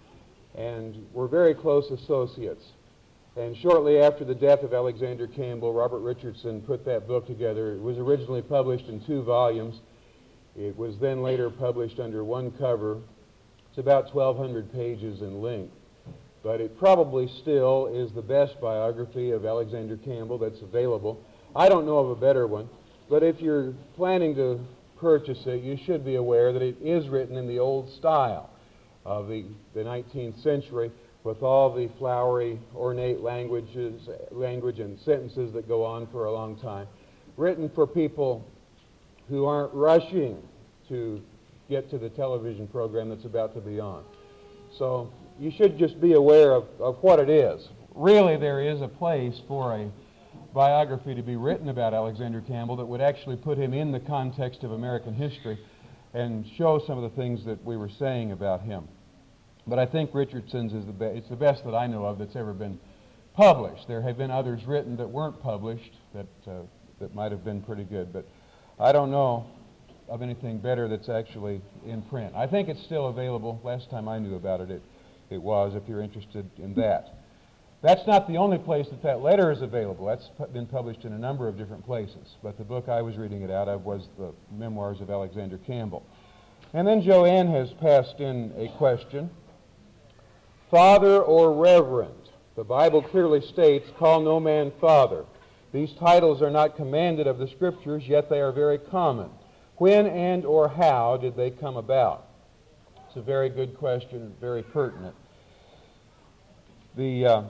and were very close associates. And shortly after the death of Alexander Campbell, Robert Richardson put that book together. It was originally published in 2 volumes. It was then later published under one cover. It's about 1,200 pages in length, but it probably still is the best biography of Alexander Campbell that's available. I don't know of a better one, but if you're planning to purchase it, you should be aware that it is written in the old style of the 19th century, with all the flowery, ornate language and sentences that go on for a long time, written for people who aren't rushing to get to the television program that's about to be on. So you should just be aware of what it is. Really, there is a place for a biography to be written about Alexander Campbell that would actually put him in the context of American history and show some of the things that we were saying about him. But I think Richardson's is it's the best that I know of that's ever been published. There have been others written that weren't published that might have been pretty good, but I don't know of anything better that's actually in print. I think it's still available. Last time I knew about it, it was, if you're interested in that. That's not the only place that letter is available. That's been published in a number of different places. But the book I was reading it out of was The Memoirs of Alexander Campbell. And then Joanne has passed in a question. Father or Reverend? The Bible clearly states, call no man father. These titles are not commanded of the Scriptures, yet they are very common. When and or how did they come about? It's a very good question, very pertinent. The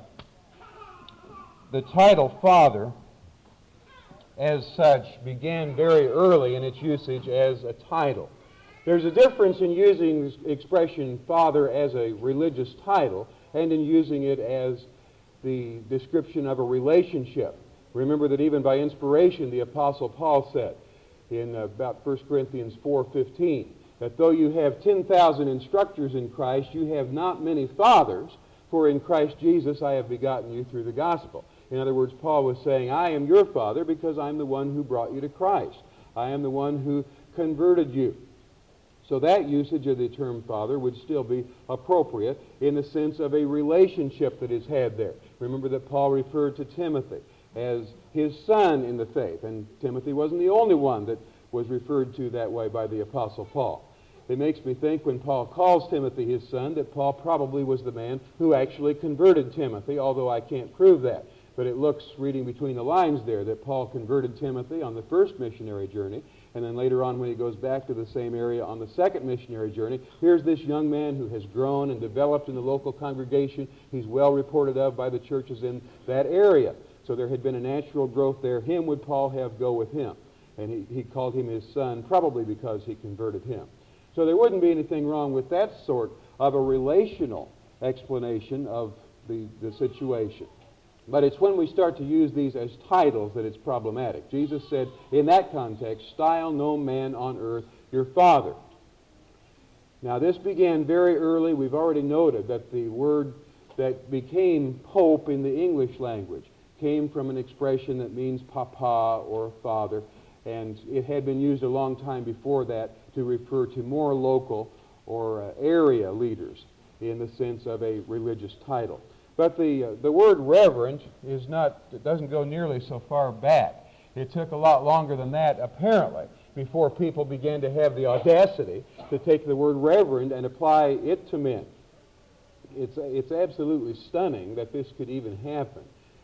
title Father, as such, began very early in its usage as a title. There's a difference in using the expression Father as a religious title and in using it as the description of a relationship. Remember that even by inspiration, the Apostle Paul said in about 1 Corinthians 4:15, that though you have 10,000 instructors in Christ, you have not many fathers, for in Christ Jesus I have begotten you through the gospel. In other words, Paul was saying, I am your father because I'm the one who brought you to Christ. I am the one who converted you. So that usage of the term father would still be appropriate in the sense of a relationship that is had there. Remember that Paul referred to Timothy as his son in the faith, and Timothy wasn't the only one that was referred to that way by the Apostle Paul. It makes me think when Paul calls Timothy his son that Paul probably was the man who actually converted Timothy, although I can't prove that. But it looks, reading between the lines there, that Paul converted Timothy on the first missionary journey, and then later on when he goes back to the same area on the second missionary journey, here's this young man who has grown and developed in the local congregation. He's well reported of by the churches in that area. So there had been a natural growth there. Him would Paul have go with him. And he called him his son, probably because he converted him. So there wouldn't be anything wrong with that sort of a relational explanation of the situation. But it's when we start to use these as titles that it's problematic. Jesus said, in that context, style no man on earth your father. Now this began very early. We've already noted that the word that became pope in the English language came from an expression that means papa or father, and it had been used a long time before that to refer to more local or area leaders in the sense of a religious title. But the word reverend is not, it doesn't go nearly so far back. It took a lot longer than that, apparently, before people began to have the audacity to take the word reverend and apply it to men. It's absolutely stunning that this could even happen.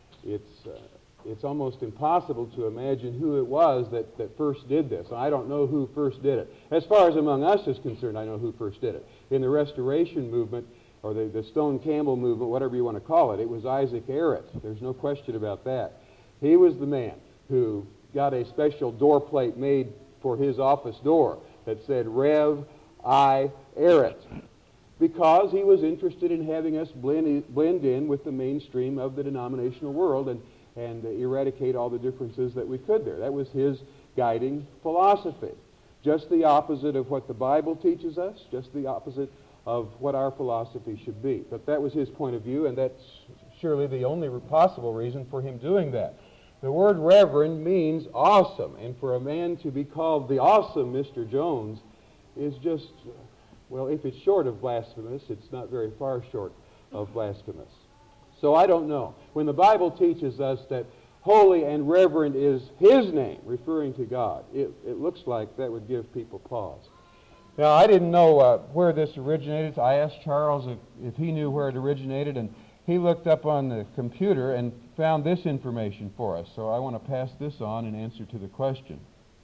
It's almost impossible to imagine who it was that first did this. I don't know who first did it. As far as among us is concerned, I know who first did it. In the Restoration movement, or the Stone Campbell movement, whatever you want to call it, it was Isaac Errett. There's no question about that. He was the man who got a special door plate made for his office door that said, Rev. I. Errett, because he was interested in having us blend in with the mainstream of the denominational world and eradicate all the differences that we could there. That was his guiding philosophy. Just the opposite of what the Bible teaches us, just the opposite of what our philosophy should be. But that was his point of view, and that's surely the only possible reason for him doing that. The word reverend means awesome, and for a man to be called the awesome Mr. Jones is just, well, if it's short of blasphemous, it's not very far short of blasphemous. So I don't know. When the Bible teaches us that holy and reverend is his name, referring to God, it looks like that would give people pause. Now, I didn't know where this originated. I asked Charles if he knew where it originated, and he looked up on the computer and found this information for us. So I want to pass this on in answer to the question.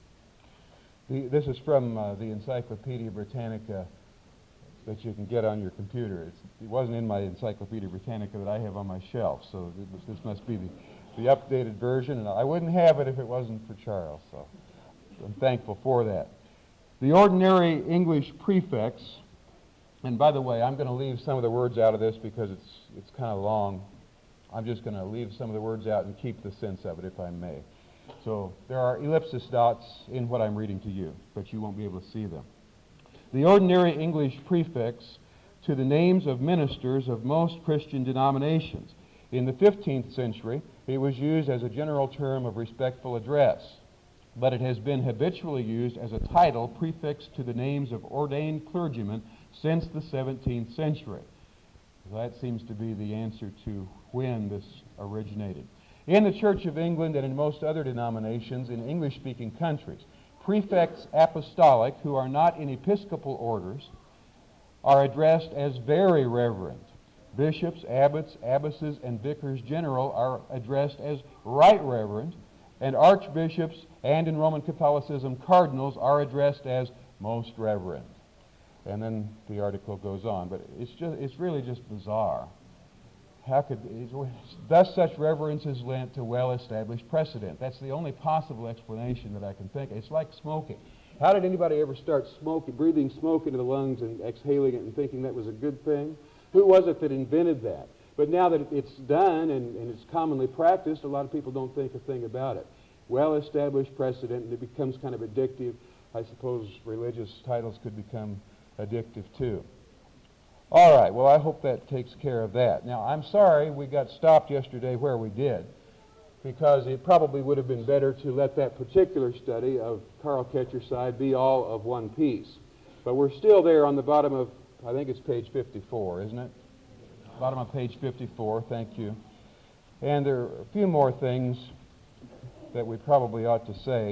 This is from the Encyclopedia Britannica that you can get on your computer. It wasn't in my Encyclopedia Britannica that I have on my shelf, so this must be the updated version, and I wouldn't have it if it wasn't for Charles, so I'm thankful for that. The ordinary English prefix, and by the way, I'm going to leave some of the words out of this because it's kind of long. I'm just going to leave some of the words out and keep the sense of it, if I may. So there are ellipsis dots in what I'm reading to you, but you won't be able to see them. The ordinary English prefix to the names of ministers of most Christian denominations. In the 15th century, it was used as a general term of respectful address, but it has been habitually used as a title prefixed to the names of ordained clergymen since the 17th century. That seems to be the answer to when this originated. In the Church of England and in most other denominations in English-speaking countries, prefects apostolic who are not in episcopal orders are addressed as very reverend. Bishops, abbots, abbesses, and vicars general are addressed as right reverend, and archbishops and in Roman Catholicism cardinals are addressed as most reverend. And then the article goes on, but it's really just bizarre. Thus such reverence is lent to well-established precedent. That's the only possible explanation that I can think of. It's like smoking. How did anybody ever start breathing smoke into the lungs and exhaling it and thinking that was a good thing? Who was it that invented that? But now that it's done and it's commonly practiced, a lot of people don't think a thing about it. Well-established precedent, and it becomes kind of addictive. I suppose religious titles could become addictive too. All right, well, I hope that takes care of that. Now, I'm sorry we got stopped yesterday where we did, because it probably would have been better to let that particular study of Carl Ketcherside be all of one piece. But we're still there on the bottom of, I think it's page 54, isn't it? Bottom of page 54, thank you. And there are a few more things that we probably ought to say.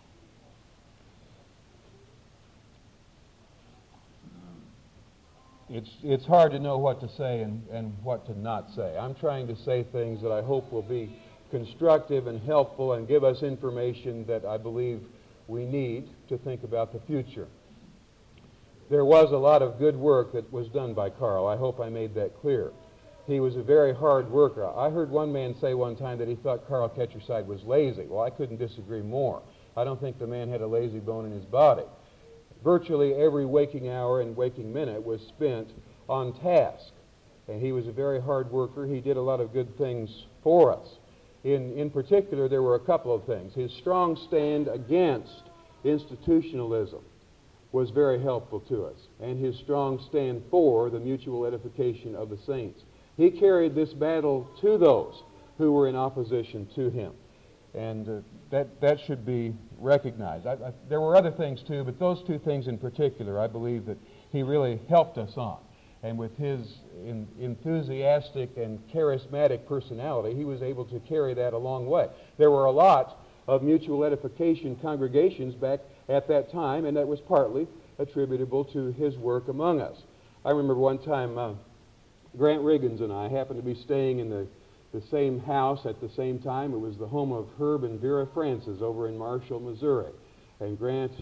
It's hard to know what to say and what to not say. I'm trying to say things that I hope will be constructive and helpful and give us information that I believe we need to think about the future. There was a lot of good work that was done by Carl. I hope I made that clear. He was a very hard worker. I heard one man say one time that he thought Carl Ketcherside was lazy. Well, I couldn't disagree more. I don't think the man had a lazy bone in his body. Virtually every waking hour and waking minute was spent on task. And he was a very hard worker. He did a lot of good things for us. In particular, there were a couple of things. His strong stand against institutionalism was very helpful to us, and his strong stand for the mutual edification of the saints. He carried this battle to those who were in opposition to him, and that should be recognized. There were other things too, but those two things in particular, I believe that he really helped us on. And with his enthusiastic and charismatic personality, he was able to carry that a long way. There were a lot of mutual edification congregations back at that time, and that was partly attributable to his work among us. I remember one time Grant Riggins and I happened to be staying in the same house at the same time. It was the home of Herb and Vera Francis over in Marshall, Missouri. And Grant,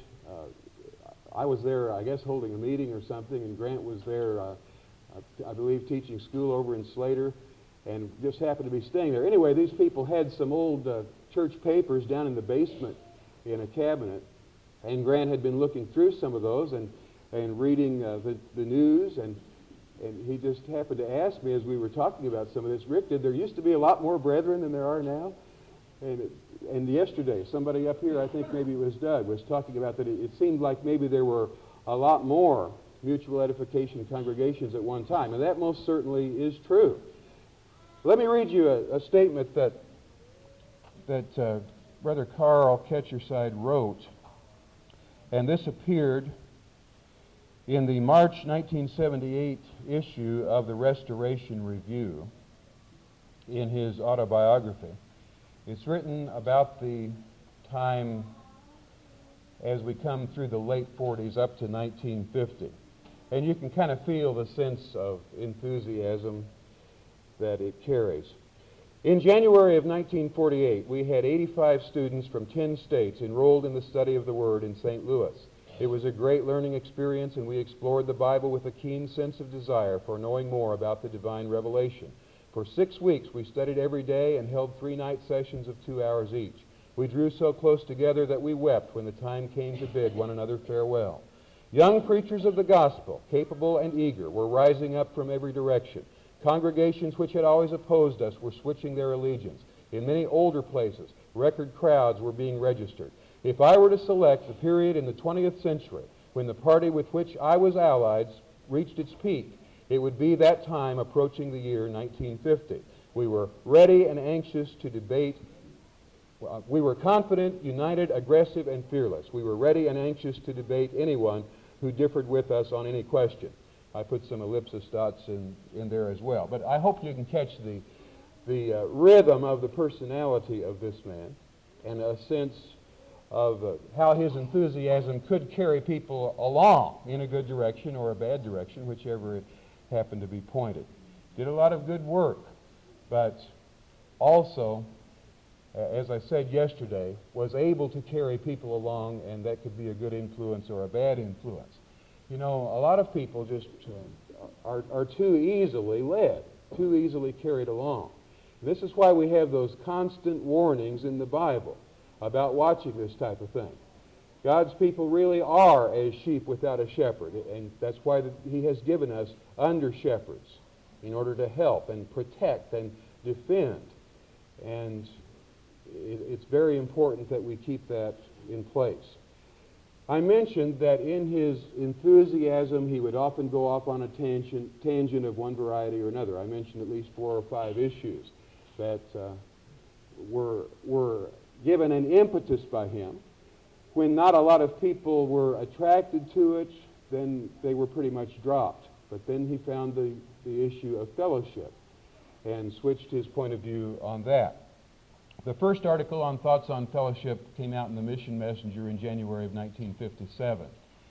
I was there, I guess, holding a meeting or something, and Grant was there, I believe, teaching school over in Slater, and just happened to be staying there. Anyway, these people had some old church papers down in the basement in a cabinet, and Grant had been looking through some of those and reading the news, and he just happened to ask me as we were talking about some of this, Rick, did there used to be a lot more brethren than there are now? And yesterday, somebody up here, I think maybe it was Doug, was talking about that it seemed like maybe there were a lot more mutual edification congregations at one time, and that most certainly is true. Let me read you a statement that Brother Carl Ketcherside wrote, and this appeared in the March 1978 issue of the Restoration Review in his autobiography. It's written about the time as we come through the late 40s up to 1950. And you can kind of feel the sense of enthusiasm that it carries. In January of 1948, we had 85 students from 10 states enrolled in the study of the Word in St. Louis. It was a great learning experience, and we explored the Bible with a keen sense of desire for knowing more about the divine revelation. For 6 weeks, we studied every day and held 3 night sessions of 2 hours each. We drew so close together that we wept when the time came to bid one another farewell. Young preachers of the gospel, capable and eager, were rising up from every direction. Congregations which had always opposed us were switching their allegiance. In many older places, record crowds were being registered. If I were to select the period in the 20th century when the party with which I was allied reached its peak, it would be that time approaching the year 1950. We were ready and anxious to debate. We were confident, united, aggressive, and fearless. We were ready and anxious to debate anyone who differed with us on any question. I put some ellipsis dots in there as well. But I hope you can catch the rhythm of the personality of this man and a sense of how his enthusiasm could carry people along in a good direction or a bad direction, whichever it happened to be pointed. Did a lot of good work, but also, as I said yesterday, was able to carry people along, and that could be a good influence or a bad influence. You know, a lot of people just are too easily led, too easily carried along. This is why we have those constant warnings in the Bible about watching this type of thing. God's people really are as sheep without a shepherd, and that's why he has given us under-shepherds in order to help and protect and defend. And it's very important that we keep that in place. I mentioned that in his enthusiasm, he would often go off on a tangent of one variety or another. I mentioned at least 4 or 5 issues that were given an impetus by him. When not a lot of people were attracted to it, then they were pretty much dropped. But then he found the issue of fellowship and switched his point of view on that. The first article on Thoughts on Fellowship came out in the Mission Messenger in January of 1957,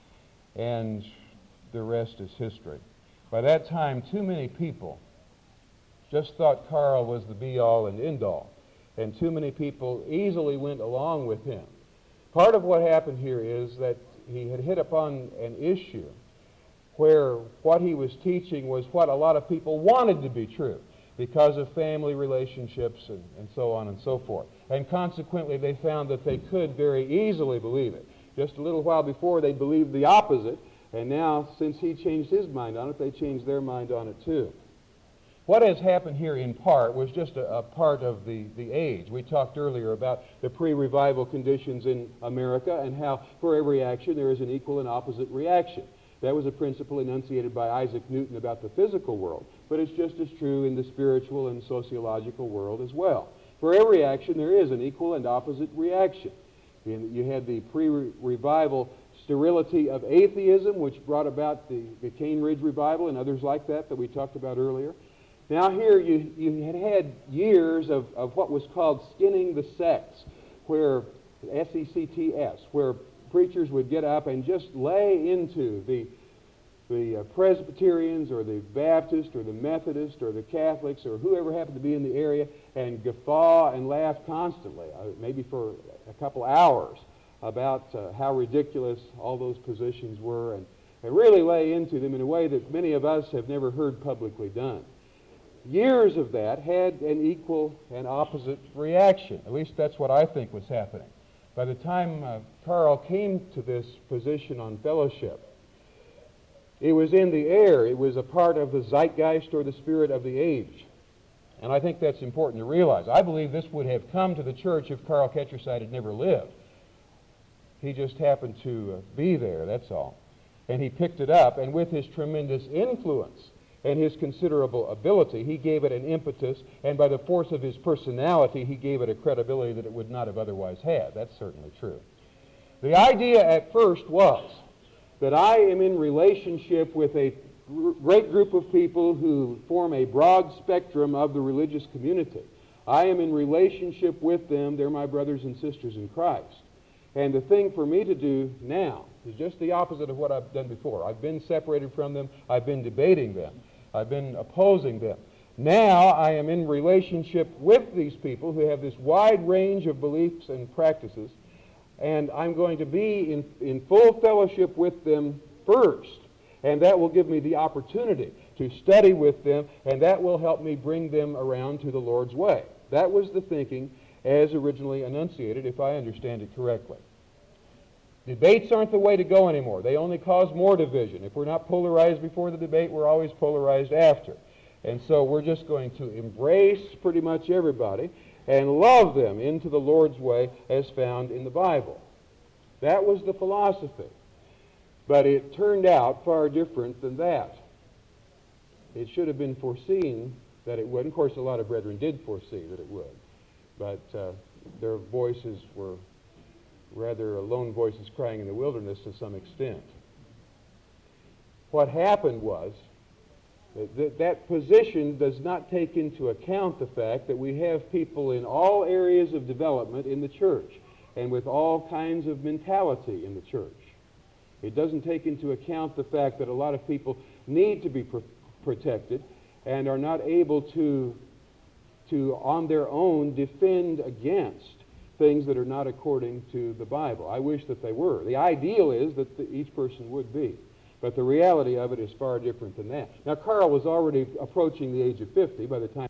and the rest is history. By that time, too many people just thought Carl was the be-all and end-all, and too many people easily went along with him. Part of what happened here is that he had hit upon an issue where what he was teaching was what a lot of people wanted to be true, because of family relationships and so on and so forth. And consequently, they found that they could very easily believe it. Just a little while before, they believed the opposite, and now, since he changed his mind on it, they changed their mind on it too. What has happened here in part was just a part of the age. We talked earlier about the pre-revival conditions in America and how for every action there is an equal and opposite reaction. That was a principle enunciated by Isaac Newton about the physical world, but it's just as true in the spiritual and sociological world as well. For every action, there is an equal and opposite reaction. You had the pre-revival sterility of atheism, which brought about the Cane Ridge Revival and others like that we talked about earlier. Now here you had years of what was called skinning the sects, where S-E-C-T-S, where preachers would get up and just lay into the Presbyterians or the Baptist or the Methodist or the Catholics or whoever happened to be in the area and guffaw and laugh constantly, maybe for a couple hours, about how ridiculous all those positions were, and really lay into them in a way that many of us have never heard publicly done. Years of that had an equal and opposite reaction. At least that's what I think was happening. By the time Carl came to this position on fellowship, it was in the air. It was a part of the zeitgeist or the spirit of the age. And I think that's important to realize. I believe this would have come to the church if Carl Ketcherside had never lived. He just happened to be there, that's all. And he picked it up, and with his tremendous influence and his considerable ability, he gave it an impetus, and by the force of his personality, he gave it a credibility that it would not have otherwise had. That's certainly true. The idea at first was that I am in relationship with a great group of people who form a broad spectrum of the religious community. I am in relationship with them. They're my brothers and sisters in Christ. And the thing for me to do now is just the opposite of what I've done before. I've been separated from them. I've been debating them. I've been opposing them. Now I am in relationship with these people who have this wide range of beliefs and practices, and I'm going to be in full fellowship with them first. And that will give me the opportunity to study with them, and that will help me bring them around to the Lord's way. That was the thinking as originally enunciated, if I understand it correctly. Debates aren't the way to go anymore. They only cause more division. If we're not polarized before the debate, we're always polarized after. And so we're just going to embrace pretty much everybody and love them into the Lord's way as found in the Bible. That was the philosophy. But it turned out far different than that. It should have been foreseen that it would. Of course, a lot of brethren did foresee that it would. But their voices were rather lone voices crying in the wilderness to some extent. What happened was that position does not take into account the fact that we have people in all areas of development in the church and with all kinds of mentality in the church. It doesn't take into account the fact that a lot of people need to be protected and are not able to on their own defend against things that are not according to the Bible. I wish that they were. The ideal is that each person would be. But the reality of it is far different than that. Now, Carl was already approaching the age of 50 by the time